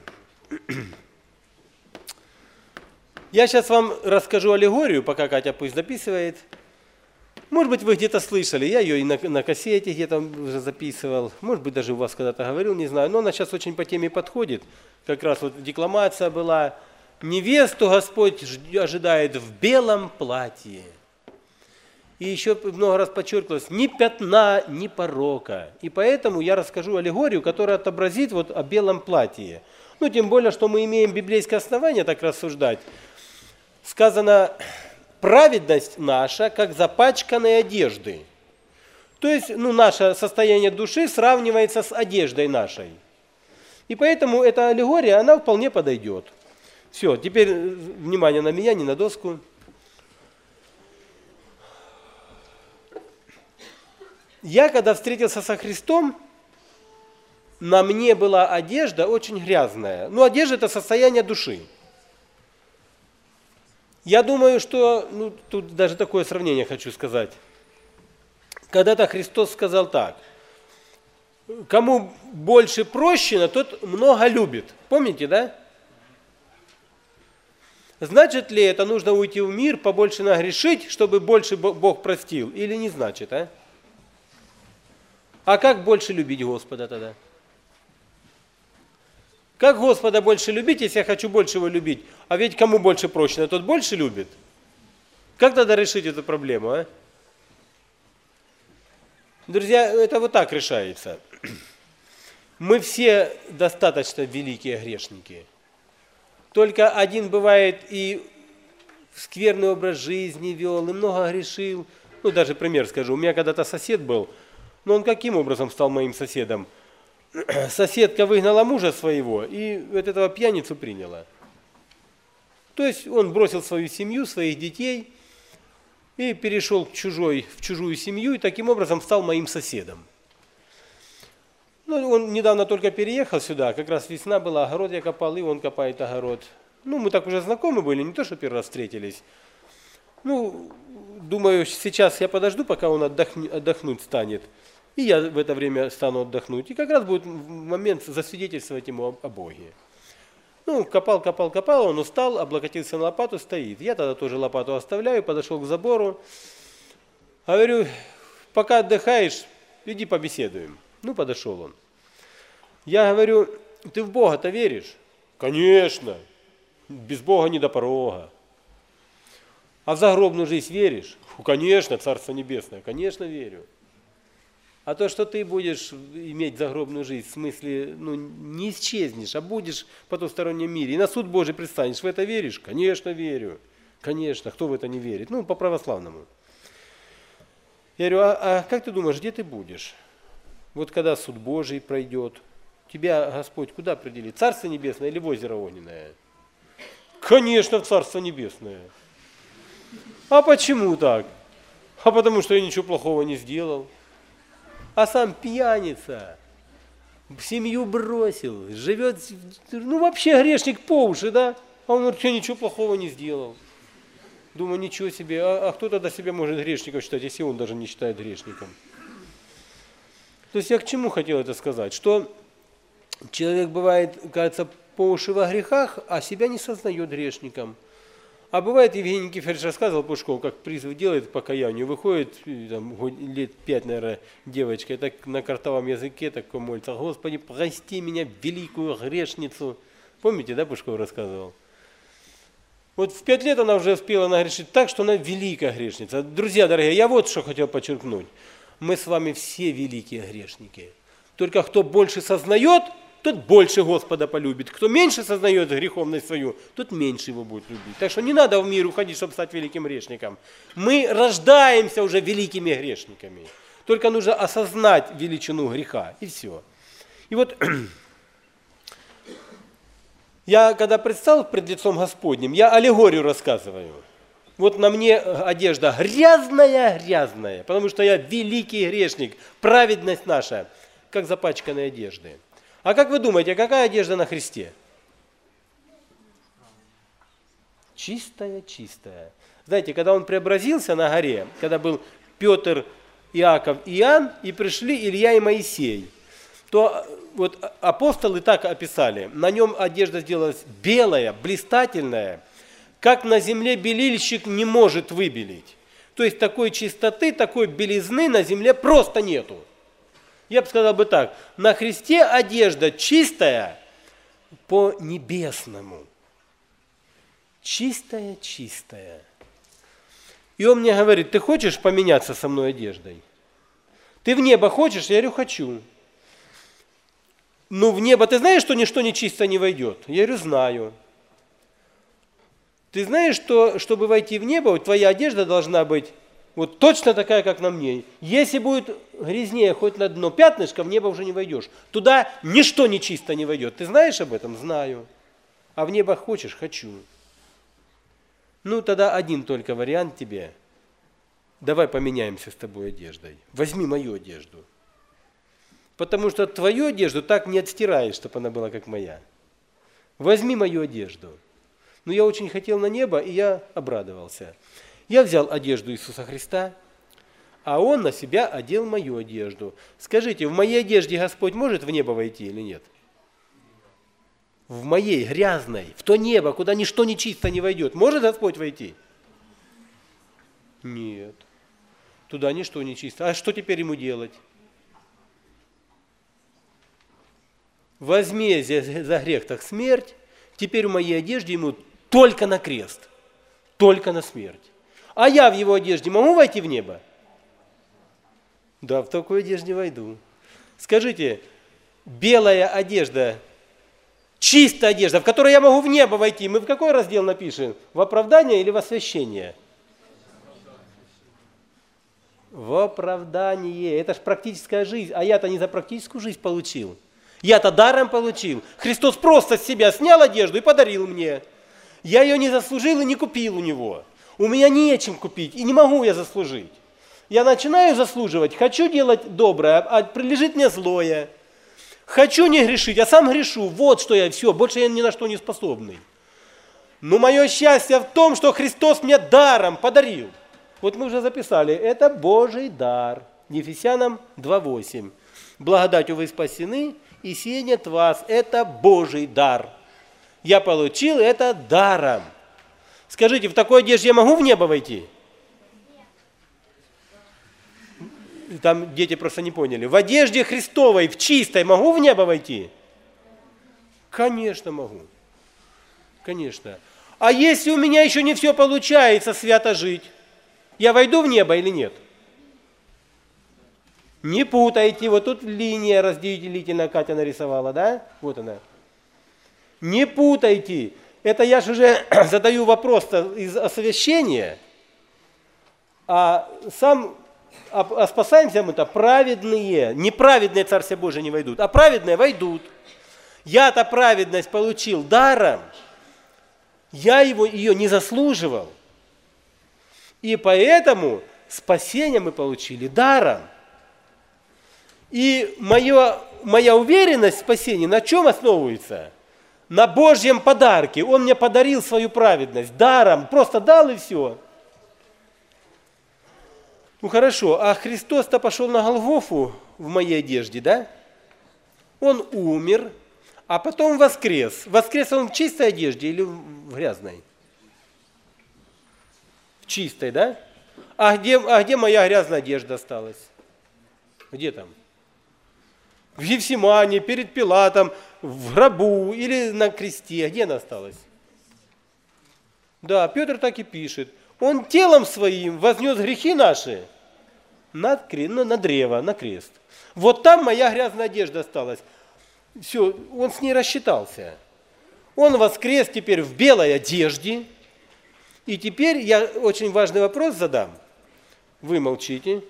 Я сейчас вам расскажу аллегорию, пока Катя пусть записывает. Может быть, вы где-то слышали, я ее и на, на кассете где-то уже записывал. Может быть, даже у вас когда-то говорил, не знаю. Но она сейчас очень по теме подходит. Как раз вот декламация была. «Невесту Господь ожидает в белом платье». И еще много раз подчеркивалось, ни пятна, ни порока. И поэтому я расскажу аллегорию, которая отобразит вот о белом платье. Ну, тем более, что мы имеем библейское основание так рассуждать. Сказано, праведность наша, как запачканные одежды. То есть, ну, наше состояние души сравнивается с одеждой нашей. И поэтому эта аллегория, она вполне подойдет. Все, теперь внимание на меня, не на доску. Я, когда встретился со Христом, на мне была одежда очень грязная. Ну, одежда – это состояние души. Я думаю, что, ну, тут даже такое сравнение хочу сказать. Когда-то Христос сказал так. Кому больше прощено, тот много любит. Помните, да? Значит ли это, нужно уйти в мир, побольше нагрешить, чтобы больше Бог простил? Или не значит, а? А как больше любить Господа тогда? Как Господа больше любить, если я хочу больше его любить? А ведь кому больше прочно, тот больше любит. Как тогда решить эту проблему, а? Друзья, это вот так решается. Мы все достаточно великие грешники. Только один бывает и скверный образ жизни вел, и много грешил. Ну, даже пример скажу. У меня когда-то сосед был, но он каким образом стал моим соседом? Соседка выгнала мужа своего и вот этого пьяницу приняла. То есть он бросил свою семью, своих детей и перешел к чужой, в чужую семью и таким образом стал моим соседом. Ну, он недавно только переехал сюда, как раз весна была, огород я копал, и он копает огород. Ну, мы так уже знакомы были, не то, что первый раз встретились. Ну, думаю, сейчас я подожду, пока он отдохну, отдохнуть станет. И я в это время стану отдохнуть. И как раз будет момент засвидетельствовать ему о Боге. Ну, копал, копал, копал, он устал, облокотился на лопату, стоит. Я тогда тоже лопату оставляю, подошел к забору. Говорю, пока отдыхаешь, иди побеседуем. Ну, подошел он. Я говорю, ты в Бога-то веришь? Конечно. Без Бога не до порога. А в загробную жизнь веришь? Фу, конечно, Царство Небесное, конечно верю. А то, что ты будешь иметь загробную жизнь, в смысле, ну, не исчезнешь, а будешь в потустороннем мире, и на суд Божий предстанешь, в это веришь? Конечно, верю. Конечно, кто в это не верит? Ну, по-православному. Я говорю, а, а как ты думаешь, где ты будешь? Вот когда суд Божий пройдет, тебя Господь куда определит? Царство Небесное или в озеро Огненное? Конечно, в Царство Небесное. А почему так? А потому что я ничего плохого не сделал. А сам пьяница, семью бросил, живет, ну вообще грешник по уши, да? А он вообще ничего плохого не сделал. Думаю, ничего себе, а, а кто тогда себя может грешником считать, если он даже не считает грешником? То есть я к чему хотел это сказать? Что человек бывает, кажется, по уши во грехах, а себя не сознает грешником. А бывает, Евгений Никифорович рассказывал, Пушков, как призыв делает к покаянию, выходит, там, лет пять, наверное, девочка, и так на картовом языке такой молится: Господи, прости меня, великую грешницу. Помните, да, Пушков рассказывал? Вот в пять лет она уже успела нагрешить так, что она великая грешница. Друзья дорогие, я вот что хотел подчеркнуть. Мы с вами все великие грешники. Только кто больше сознает, тот больше Господа полюбит. Кто меньше сознает греховность свою, тот меньше его будет любить. Так что не надо в мир уходить, чтобы стать великим грешником. Мы рождаемся уже великими грешниками. Только нужно осознать величину греха, и все. И вот я, когда предстал пред лицом Господним, я аллегорию рассказываю. Вот на мне одежда грязная-грязная, потому что я великий грешник, праведность наша, как запачканные одежды. А как вы думаете, какая одежда на Христе? Чистая-чистая. Знаете, когда он преобразился на горе, когда был Петр, Иаков, Иоанн, и пришли Илья и Моисей, то вот апостолы так описали, на нем одежда сделалась белая, блистательная, как на земле белильщик не может выбелить. То есть такой чистоты, такой белизны на земле просто нету. Я бы сказал бы так, на Христе одежда чистая по-небесному. Чистая-чистая. И он мне говорит, ты хочешь поменяться со мной одеждой? Ты в небо хочешь? Я говорю, хочу. Ну, в небо ты знаешь, что ничто нечисто не войдет? Я говорю, знаю. Ты знаешь, что, чтобы войти в небо, твоя одежда должна быть вот точно такая, как на мне. Если будет грязнее хоть на дно пятнышко, в небо уже не войдешь. Туда ничто нечисто не войдет. Ты знаешь об этом? Знаю. А в небо хочешь? Хочу. Ну, тогда один только вариант тебе. Давай поменяемся с тобой одеждой. Возьми мою одежду. Потому что твою одежду так не отстираешь, чтобы она была как моя. Возьми мою одежду. Но я очень хотел на небо, и я обрадовался. Я взял одежду Иисуса Христа, а Он на себя одел мою одежду. Скажите, в моей одежде Господь может в небо войти или нет? В моей, грязной, в то небо, куда ничто нечисто не войдет, может Господь войти? Нет. Туда ничто нечисто. А что теперь Ему делать? возмездие за грех так смерть, теперь в моей одежде ему только на крест, только на смерть. А я в его одежде могу войти в небо? Да, в такой одежде войду. Скажите, белая одежда, чистая одежда, в которой я могу в небо войти, мы в какой раздел напишем? В оправдание или в освящение? В оправдание. Это же практическая жизнь. А я-то не за практическую жизнь получил. Я-то даром получил. Христос просто с себя снял одежду и подарил мне. Я ее не заслужил и не купил у него. У меня нечем купить, и не могу я заслужить. Я начинаю заслуживать, хочу делать доброе, а прилежит мне злое. Хочу не грешить, а сам грешу. Вот что я, все, больше я ни на что не способный. Но мое счастье в том, что Христос мне даром подарил. Вот мы уже записали, это Божий дар. Ефесянам два восемь. Благодатью вы спасены, и сие нет вас. Это Божий дар. Я получил это даром. Скажите, в такой одежде я могу в небо войти? Там дети просто не поняли. В одежде Христовой, в чистой, могу в небо войти? Конечно, могу. Конечно. А если у меня еще не все получается свято жить, я войду в небо или нет? Не путайте, вот тут линия разделительная Катя нарисовала, да? Вот она. Не путайте. Это я же уже задаю вопрос из освящения, а сам а, а спасаемся мы-то праведные. Неправедные Царствие Божие не войдут, а праведные войдут. Я-то праведность получил даром, я его, ее не заслуживал. И поэтому спасение мы получили даром. И моё, моя уверенность в спасении на чем основывается? На Божьем подарке. Он мне подарил свою праведность даром, просто дал и все. Ну хорошо, а Христос-то пошел на Голгофу в моей одежде, да? Он умер, а потом воскрес. Воскрес он в чистой одежде или в грязной? В чистой, да? А где, а где моя грязная одежда осталась? Где там? В Гефсимане, перед Пилатом, в гробу или на кресте. Где она осталась? Да, Петр так и пишет. Он телом своим вознес грехи наши на, на древо, на крест. Вот там моя грязная одежда осталась. Все, он с ней рассчитался. Он воскрес теперь в белой одежде. И теперь я очень важный вопрос задам. Вы молчите,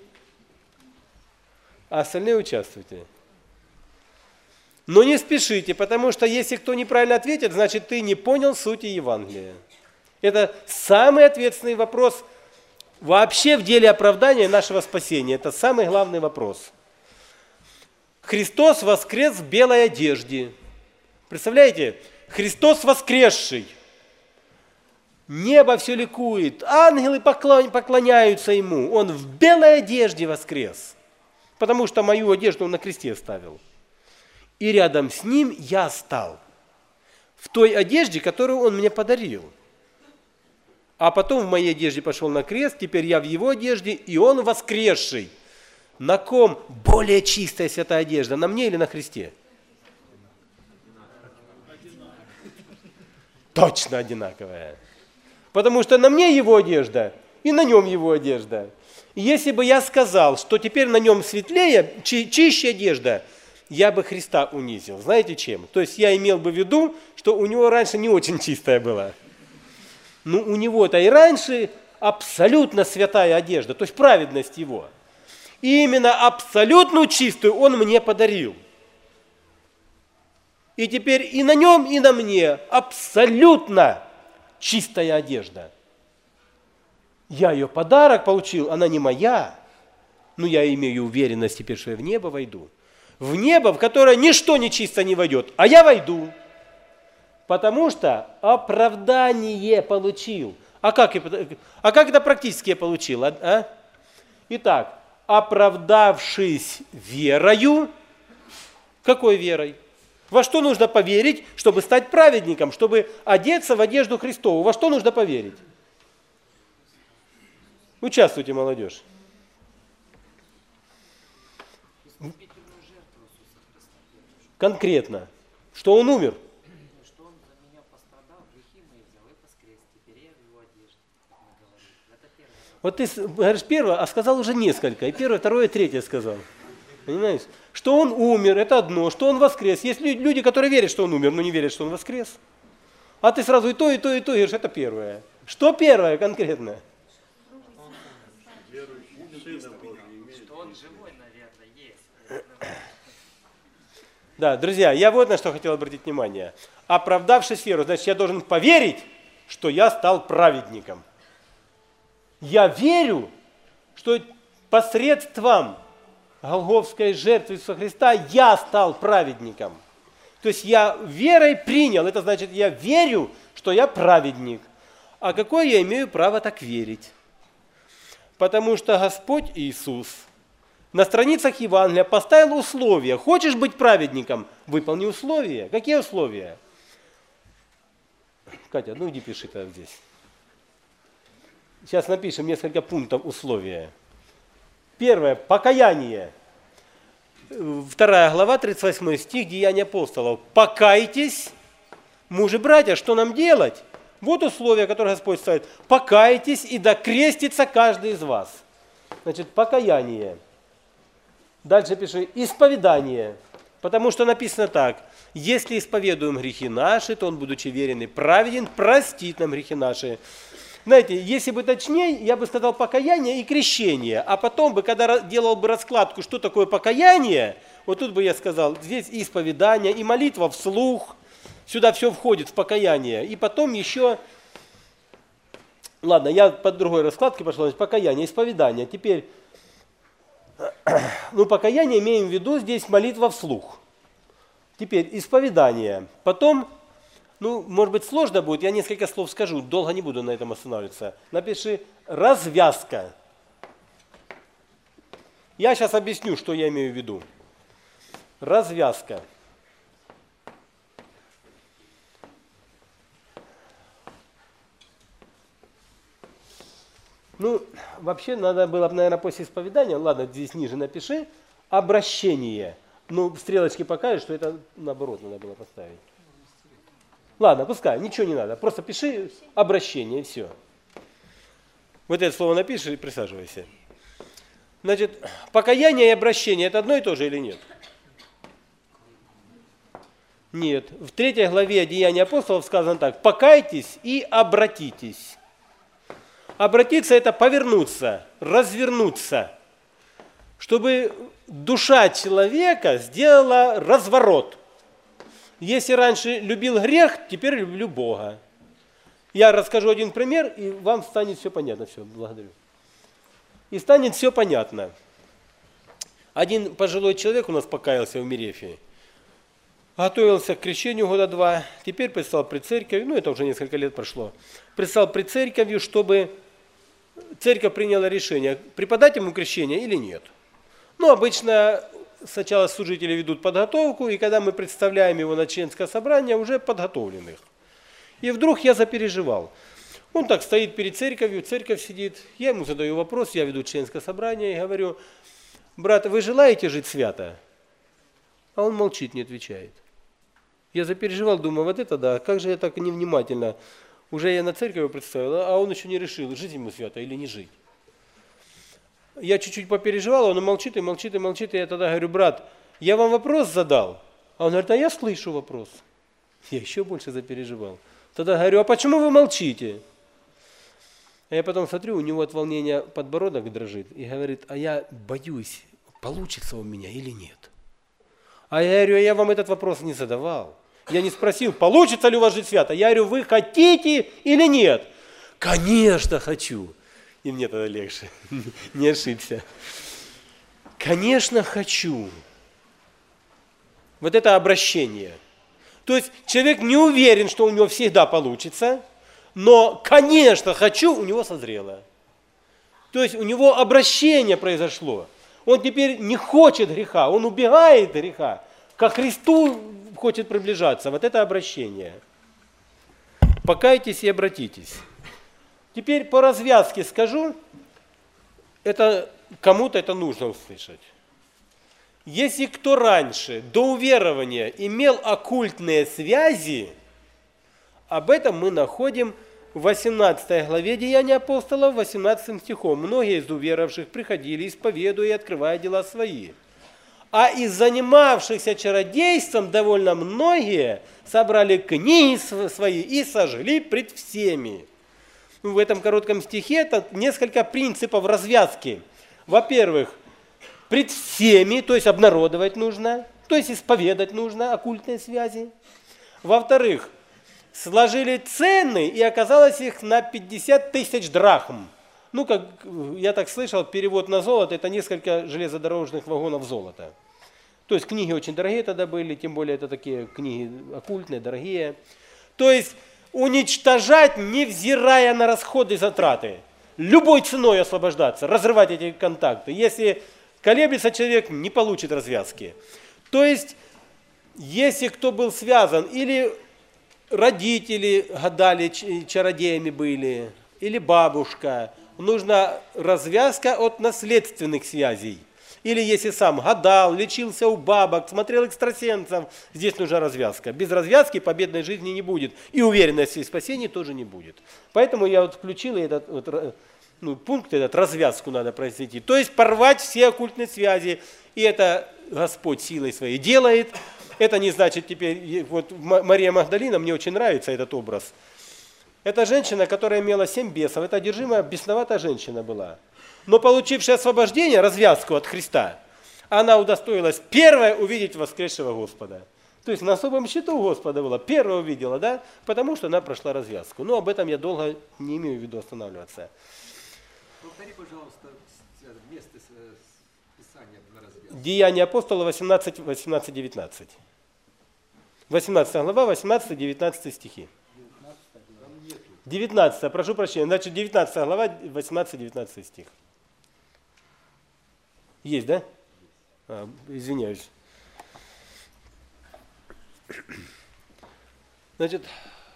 а остальные участвуйте. Но не спешите, потому что если кто неправильно ответит, значит ты не понял сути Евангелия. Это самый ответственный вопрос вообще в деле оправдания нашего спасения. Это самый главный вопрос. Христос воскрес в белой одежде. Представляете? Христос воскресший. Небо все ликует, ангелы поклоняются Ему. Он в белой одежде воскрес, потому что мою одежду Он на кресте ставил. И рядом с Ним я стал, в той одежде, которую Он мне подарил. А потом в моей одежде пошел на крест, теперь я в Его одежде, и Он воскресший. На ком более чистая святая одежда, на мне или на Христе? Точно одинаковая. Потому что на мне Его одежда, и на Нем Его одежда. И если бы я сказал, что теперь на Нем светлее, чи- чище одежда, я бы Христа унизил. Знаете чем? То есть я имел бы в виду, что у Него раньше не очень чистая была. Но у Него-то и раньше абсолютно святая одежда, то есть праведность Его. И именно абсолютно чистую Он мне подарил. И теперь и на Нем, и на мне абсолютно чистая одежда. Я ее подарок получил, она не моя, но я имею уверенность теперь, что я в небо войду. В небо, в которое ничто нечисто не войдет, а я войду. Потому что оправдание получил. А как, а как это практически я получил? А? Итак, оправдавшись верою, какой верой? Во что нужно поверить, чтобы стать праведником, чтобы одеться в одежду Христову? Во что нужно поверить? Участвуйте, молодежь. Конкретно. Что он умер. Что он за меня пострадал, грехи мои взял и воскрес. Теперь я в его одежде, как мы говорим. Это первое. Вот ты с- говоришь первое, а сказал уже несколько. И первое, второе, третье сказал. Понимаешь? Что он умер, это одно. Что он воскрес. Есть лю- люди, которые верят, что он умер, но не верят, что он воскрес. А ты сразу и то, и то, и то говоришь, это первое. Что первое конкретно? Что он живой, наверное, есть. Да, друзья, я вот на что хотел обратить внимание. Оправдавшись веру, значит, я должен поверить, что я стал праведником. Я верю, что посредством Голгофской жертвы Иисуса Христа я стал праведником. То есть я верой принял, это значит, я верю, что я праведник. А какое я имею право так верить? Потому что Господь Иисус на страницах Евангелия поставил условия. Хочешь быть праведником? Выполни условия. Какие условия? Катя, ну иди пиши там здесь. Сейчас напишем несколько пунктов условия. Первое. Покаяние. Вторая глава, тридцать восьмой стих, Деяния апостолов. Покайтесь, мужи братья, что нам делать? Вот условия, которые Господь ставит. Покайтесь, и да крестится каждый из вас. Значит, покаяние. Дальше пиши, исповедание. Потому что написано так. Если исповедуем грехи наши, то Он, будучи верен и праведен, простит нам грехи наши. Знаете, если бы точнее, я бы сказал покаяние и крещение. А потом бы, когда делал бы раскладку, что такое покаяние, вот тут бы я сказал, здесь и исповедание, и молитва вслух. Сюда все входит в покаяние. И потом еще, ладно, я по другой раскладке пошел, покаяние, исповедание. Теперь, ну, покаяние имеем в виду здесь молитва вслух. Теперь исповедание. Потом, ну, может быть, сложно будет, я несколько слов скажу, долго не буду на этом останавливаться. Напиши развязка. Я сейчас объясню, что я имею в виду. Развязка. Ну, вообще, надо было, наверное, после исповедания, ладно, здесь ниже напиши, обращение. Ну, стрелочки покажут, что это наоборот надо было поставить. Ладно, пускай, ничего не надо, просто пиши обращение, и все. Вот это слово напишешь и присаживайся. Значит, покаяние и обращение – это одно и то же или нет? Нет. В третьей главе Деяния апостолов сказано так: покайтесь и обратитесь. Обратиться – это повернуться, развернуться, чтобы душа человека сделала разворот. Если раньше любил грех, теперь люблю Бога. Я расскажу один пример, и вам станет все понятно. Все, благодарю. И станет все понятно. Один пожилой человек у нас покаялся в Мерефии. Готовился к крещению года два. Теперь предстал пред церковью, ну это уже несколько лет прошло. Предстал пред церковью, чтобы церковь приняла решение, преподать ему крещение или нет. Ну, обычно сначала служители ведут подготовку, и когда мы представляем его на членское собрание, уже подготовленных. И вдруг я запереживал. Он так стоит перед церковью, церковь сидит, я ему задаю вопрос, я веду членское собрание и говорю: брат, вы желаете жить свято? А он молчит, не отвечает. Я запереживал, думаю, вот это да, как же я так невнимательно. Уже я на церковь его представил, а он еще не решил, жить ему свято или не жить. Я чуть-чуть попереживал, он молчит и молчит и молчит, и я тогда говорю: брат, я вам вопрос задал. А он говорит: а я слышу вопрос. Я еще больше запереживал. Тогда говорю: а почему вы молчите? А я потом смотрю, у него от волнения подбородок дрожит, и говорит: а я боюсь, получится у меня или нет. А я говорю: я вам этот вопрос не задавал. Я не спросил, получится ли у вас жить свято. Я говорю: вы хотите или нет? Конечно, хочу. И мне тогда легче, не ошибся. Конечно, хочу. Вот это обращение. То есть человек не уверен, что у него всегда получится, но, конечно, хочу, у него созрело. То есть у него обращение произошло. Он теперь не хочет греха, он убегает от греха. Ко Христу хочет приближаться. Вот это обращение. Покайтесь и обратитесь. Теперь по развязке скажу, это кому-то это нужно услышать. Если кто раньше, до уверования, имел оккультные связи, об этом мы находим в восемнадцатой главе Деяния апостолов, восемнадцатым стихом. Многие из уверовавших приходили, исповедуя и открывая дела свои. А из занимавшихся чародейством довольно многие собрали книги свои и сожгли пред всеми. В этом коротком стихе это несколько принципов развязки. Во-первых, пред всеми, то есть обнародовать нужно, то есть исповедать нужно оккультные связи. Во-вторых, сложили цены, и оказалось их на пятьдесят тысяч драхм. Ну, как я так слышал, перевод на золото – это несколько железнодорожных вагонов золота. То есть книги очень дорогие тогда были, тем более это такие книги оккультные, дорогие. То есть уничтожать, невзирая на расходы и затраты. Любой ценой освобождаться, разрывать эти контакты. Если колеблется человек, не получит развязки. То есть, если кто был связан, или родители гадали, чародеями были, или бабушка, нужна развязка от наследственных связей. Или если сам гадал, лечился у бабок, смотрел экстрасенсов, здесь нужна развязка. Без развязки победной жизни не будет. И уверенности в спасении тоже не будет. Поэтому я вот включил этот вот, ну, пункт, этот развязку надо произвести. То есть порвать все оккультные связи. И это Господь силой своей делает. Это не значит теперь, вот Мария Магдалина, мне очень нравится этот образ. Это женщина, которая имела семь бесов. Это одержимая, бесноватая женщина была. Но получившая освобождение, развязку от Христа, она удостоилась первая увидеть воскресшего Господа. То есть на особом счету у Господа была, первая увидела, да, потому что она прошла развязку. Но об этом я долго не имею в виду останавливаться. Повтори, пожалуйста, место Писания на развязку. Деяния апостола восемнадцать, восемнадцать, девятнадцать. восемнадцатая глава, восемнадцатый, девятнадцатый стихи. девятнадцатая, прошу прощения, значит девятнадцатая глава, восемнадцатый, девятнадцатый стих. Есть, да? А, извиняюсь. Значит,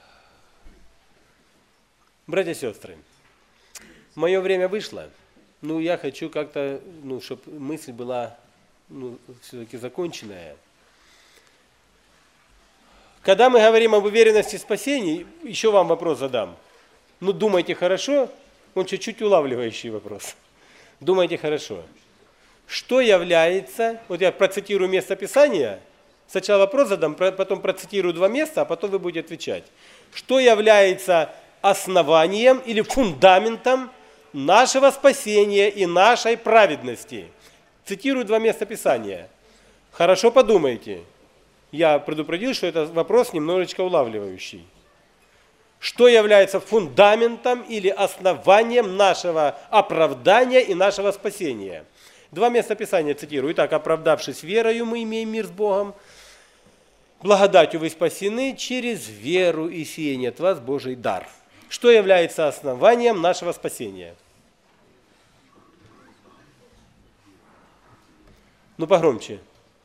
братья и сестры, мое время вышло, ну я хочу как-то, ну, чтобы мысль была, ну, все-таки законченная. Когда мы говорим об уверенности в спасении, еще вам вопрос задам. Ну, думайте хорошо, он чуть-чуть улавливающий вопрос. Думайте хорошо. Что является, вот я процитирую место Писания, сначала вопрос задам, потом процитирую два места, а потом вы будете отвечать. Что является основанием или фундаментом нашего спасения и нашей праведности? Цитирую два места Писания. Хорошо подумайте. Я предупредил, что это вопрос немножечко улавливающий. Что является фундаментом или основанием нашего оправдания и нашего спасения? Два места Писания цитирую. Итак, оправдавшись верою, мы имеем мир с Богом. Благодатью вы спасены через веру, и сие не от вас Божий дар. Что является основанием нашего спасения? Ну, погромче.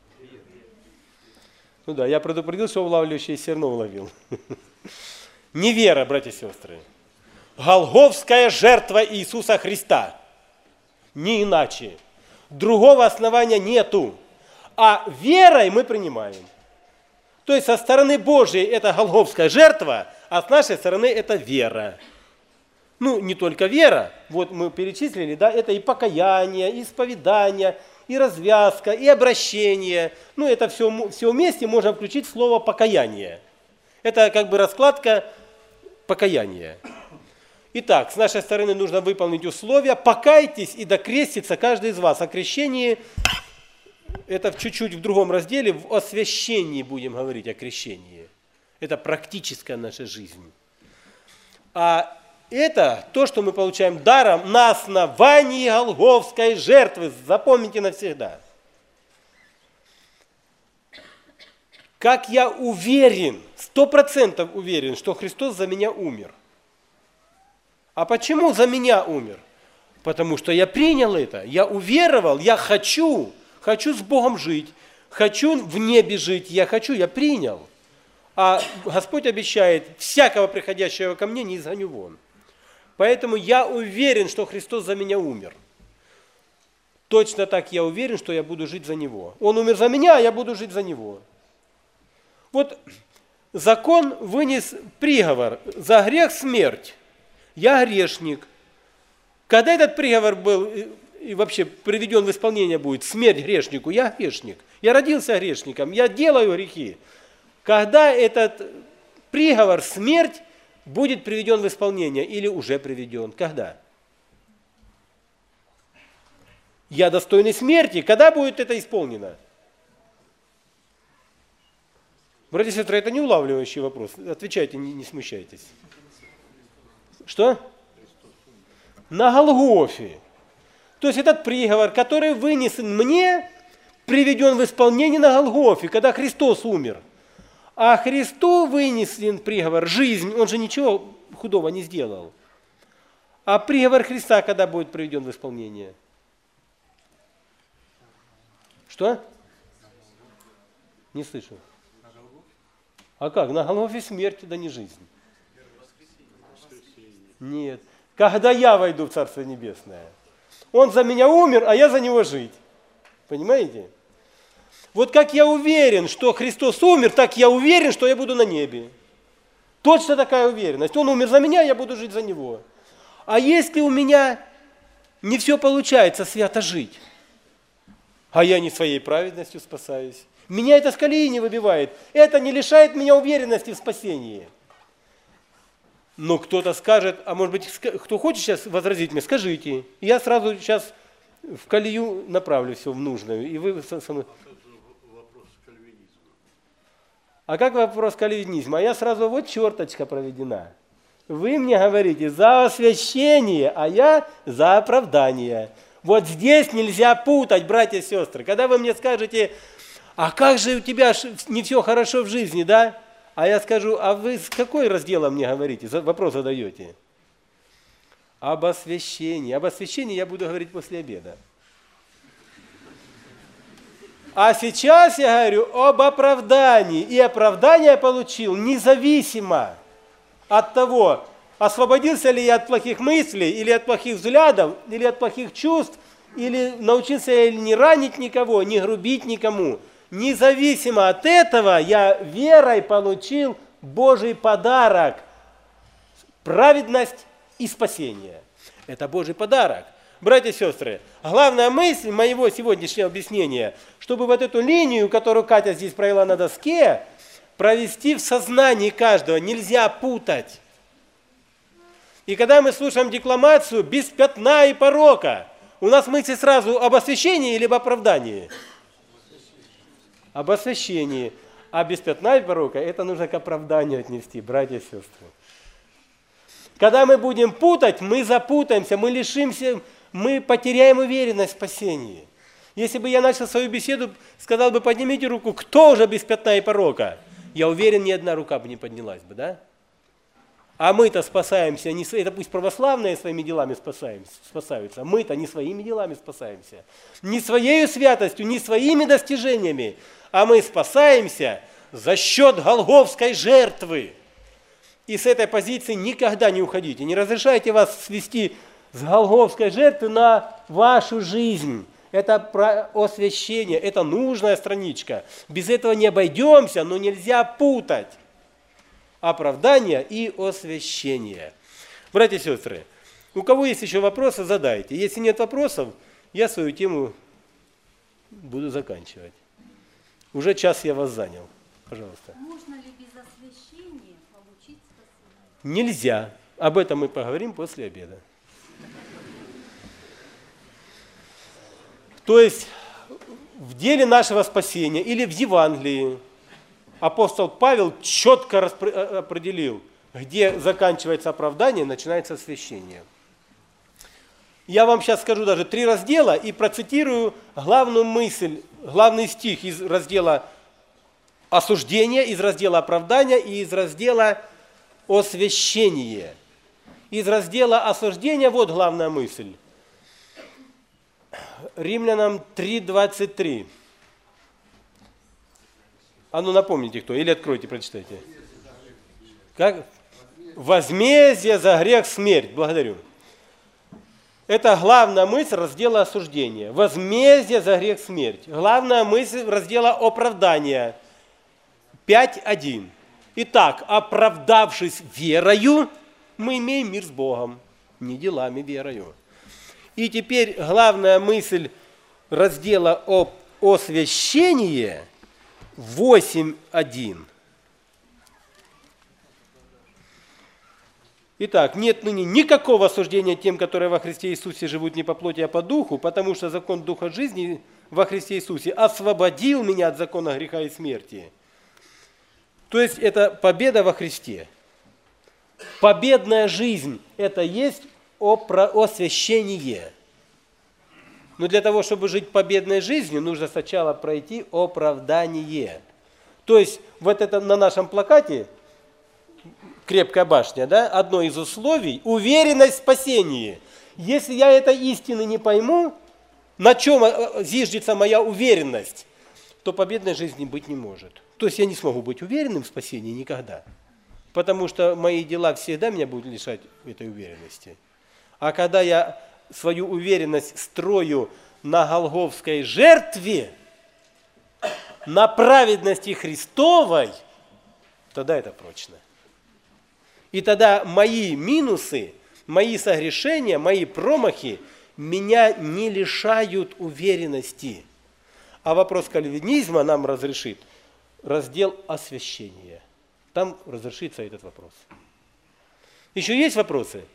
Ну да, я предупредил, что улавливающий все равно уловил. Не вера, братья и сестры. Голгофская жертва Иисуса Христа. Не иначе. Другого основания нету. А верой мы принимаем. То есть со стороны Божьей это голгофская жертва, а с нашей стороны это вера. Ну, не только вера, вот мы перечислили, да, это и покаяние, и исповедание, и развязка, и обращение. Ну, это все, все вместе можно включить слово покаяние. Это как бы раскладка покаяния. Итак, с нашей стороны нужно выполнить условия. Покайтесь и докрестится каждый из вас. О крещении, это чуть-чуть в другом разделе, в освящении будем говорить о крещении. Это практическая наша жизнь. А это то, что мы получаем даром на основании голгофской жертвы. Запомните навсегда. Как я уверен, сто процентов уверен, что Христос за меня умер. А почему за меня умер? Потому что я принял это, я уверовал, я хочу, хочу с Богом жить, хочу в небе жить, я хочу, я принял. А Господь обещает, всякого приходящего ко мне не изгоню вон. Поэтому я уверен, что Христос за меня умер. точно так я уверен, что я буду жить за Него. Он умер за меня, а я буду жить за Него. Вот закон вынес приговор: за грех смерть. Я грешник. Когда этот приговор был и вообще приведен в исполнение будет, смерть грешнику, я грешник. Я родился грешником, я делаю грехи. Когда этот приговор, смерть, будет приведен в исполнение или уже приведен? Когда? Я достойный смерти. Когда будет это исполнено? Братья и сестры, это не улавливающий вопрос. Отвечайте, не, не смущайтесь. Что? На Голгофе. То есть этот приговор, который вынесен мне, приведен в исполнение на Голгофе, когда Христос умер. А Христу вынесен приговор, жизнь, он же ничего худого не сделал. А приговор Христа когда будет приведен в исполнение? Что? Не слышу. А как? На Голгофе смерть, да не жизнь. Нет. Когда я войду в Царство Небесное. Он за меня умер, а я за него жить. Понимаете? Вот как я уверен, что Христос умер, так я уверен, что я буду на небе. Точно такая уверенность. Он умер за меня, я буду жить за него. А если у меня не все получается свято жить, а я не своей праведностью спасаюсь, меня это с колеи не выбивает, это не лишает меня уверенности в спасении. Но кто-то скажет, а может быть, кто хочет сейчас возразить мне, скажите. Я сразу сейчас в колею направлю все в нужную. И вы со мной... А как вопрос кальвинизма? А я сразу, вот черточка проведена. Вы мне говорите за освящение, а я за оправдание. Вот здесь нельзя путать, братья и сестры. Когда вы мне скажете, а как же у тебя не все хорошо в жизни, да? А я скажу, а вы с какой раздела мне говорите? Вопрос задаете. Об освящении. Об освящении я буду говорить после обеда. А сейчас я говорю об оправдании. И оправдание я получил независимо от того, освободился ли я от плохих мыслей, или от плохих взглядов, или от плохих чувств, или научился я не ранить никого, не грубить никому. Независимо от этого я верой получил Божий подарок, праведность и спасение. Это Божий подарок. Братья и сестры, главная мысль моего сегодняшнего объяснения, чтобы вот эту линию, которую Катя здесь провела на доске, провести в сознании каждого. Нельзя путать. И когда мы слушаем декламацию без пятна и порока, у нас мысль сразу об освящении или об оправдании? Об освящении. А без пятна и порока это нужно к оправданию отнести, братья и сестры. Когда мы будем путать, мы запутаемся, мы лишимся, мы потеряем уверенность в спасении. Если бы я начал свою беседу, сказал бы, поднимите руку, кто уже без пятна и порока? Я уверен, ни одна рука бы не поднялась бы, да? А мы-то спасаемся, не, это пусть православные своими делами спасаются, мы-то не своими делами спасаемся, не своей святостью, не своими достижениями, а мы спасаемся за счет голгофской жертвы. И с этой позиции никогда не уходите, не разрешайте вас свести с голгофской жертвы на вашу жизнь. Это про освящение, это нужная страничка. Без этого не обойдемся, но нельзя путать оправдание и освящение. Братья и сестры, у кого есть еще вопросы, задайте. Если нет вопросов, я свою тему буду заканчивать. Уже час я вас занял. Пожалуйста. Можно ли без освящения получить спасение? Нельзя. Об этом мы поговорим после обеда. То есть в деле нашего спасения или в Евангелии апостол Павел четко определил, где заканчивается оправдание, начинается освящение. Я вам сейчас скажу даже три раздела и процитирую главную мысль, главный стих из раздела осуждения, из раздела оправдания и из раздела освящение. Из раздела осуждения вот главная мысль. Римлянам три двадцать три. А ну напомните кто, или откройте, прочитайте. Как? Возмездие за грех смерть. Благодарю. Это главная мысль раздела осуждения. Возмездие за грех смерть. Главная мысль раздела оправдания. пять один. Итак, оправдавшись верою, мы имеем мир с Богом, не делами, верою. И теперь главная мысль раздела об освящении восемь один. Итак, нет ныне никакого осуждения тем, которые во Христе Иисусе живут не по плоти, а по духу, потому что закон Духа жизни во Христе Иисусе освободил меня от закона греха и смерти. То есть это победа во Христе. Победная жизнь – это есть освящение. Но для того, чтобы жить победной жизнью, нужно сначала пройти оправдание. То есть вот это на нашем плакате «Крепкая башня», да, одно из условий – уверенность в спасении. Если я этой истины не пойму, на чем зиждется моя уверенность, то победной жизни быть не может. То есть я не смогу быть уверенным в спасении никогда, потому что мои дела всегда меня будут лишать этой уверенности. А когда я свою уверенность строю на голгофской жертве, на праведности Христовой, тогда это прочно. И тогда мои минусы, мои согрешения, мои промахи меня не лишают уверенности. А вопрос кальвинизма нам разрешит раздел освящения. Там разрешится этот вопрос. Еще есть вопросы?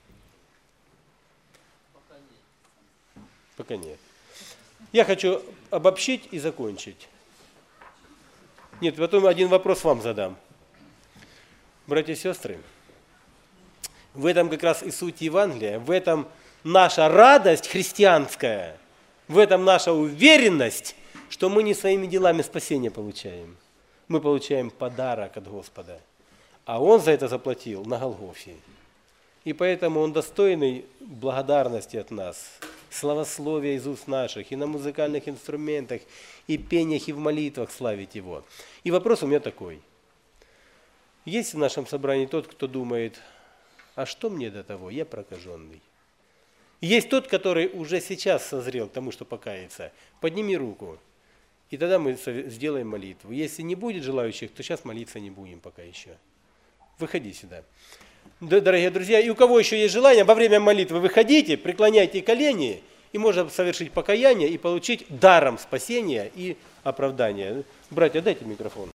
Пока нет. Пока нет. Я хочу обобщить и закончить. Нет, потом один вопрос вам задам. Братья и сестры, в этом как раз и суть Евангелия, в этом наша радость христианская, в этом наша уверенность, что мы не своими делами спасения получаем. Мы получаем подарок от Господа. А Он за это заплатил на Голгофе. И поэтому Он достойный благодарности от нас, славословия из уст наших, и на музыкальных инструментах, и пениях, и в молитвах славить Его. И вопрос у меня такой. Есть в нашем собрании тот, кто думает, а что мне до того, я прокаженный. Есть тот, который уже сейчас созрел к тому, что покаяться. Подними руку, и тогда мы сделаем молитву. Если не будет желающих, то сейчас молиться не будем пока еще. Выходи сюда. Дорогие друзья, и у кого еще есть желание, во время молитвы выходите, преклоняйте колени, и можно совершить покаяние и получить даром спасения и оправдания. Братья, дайте микрофон.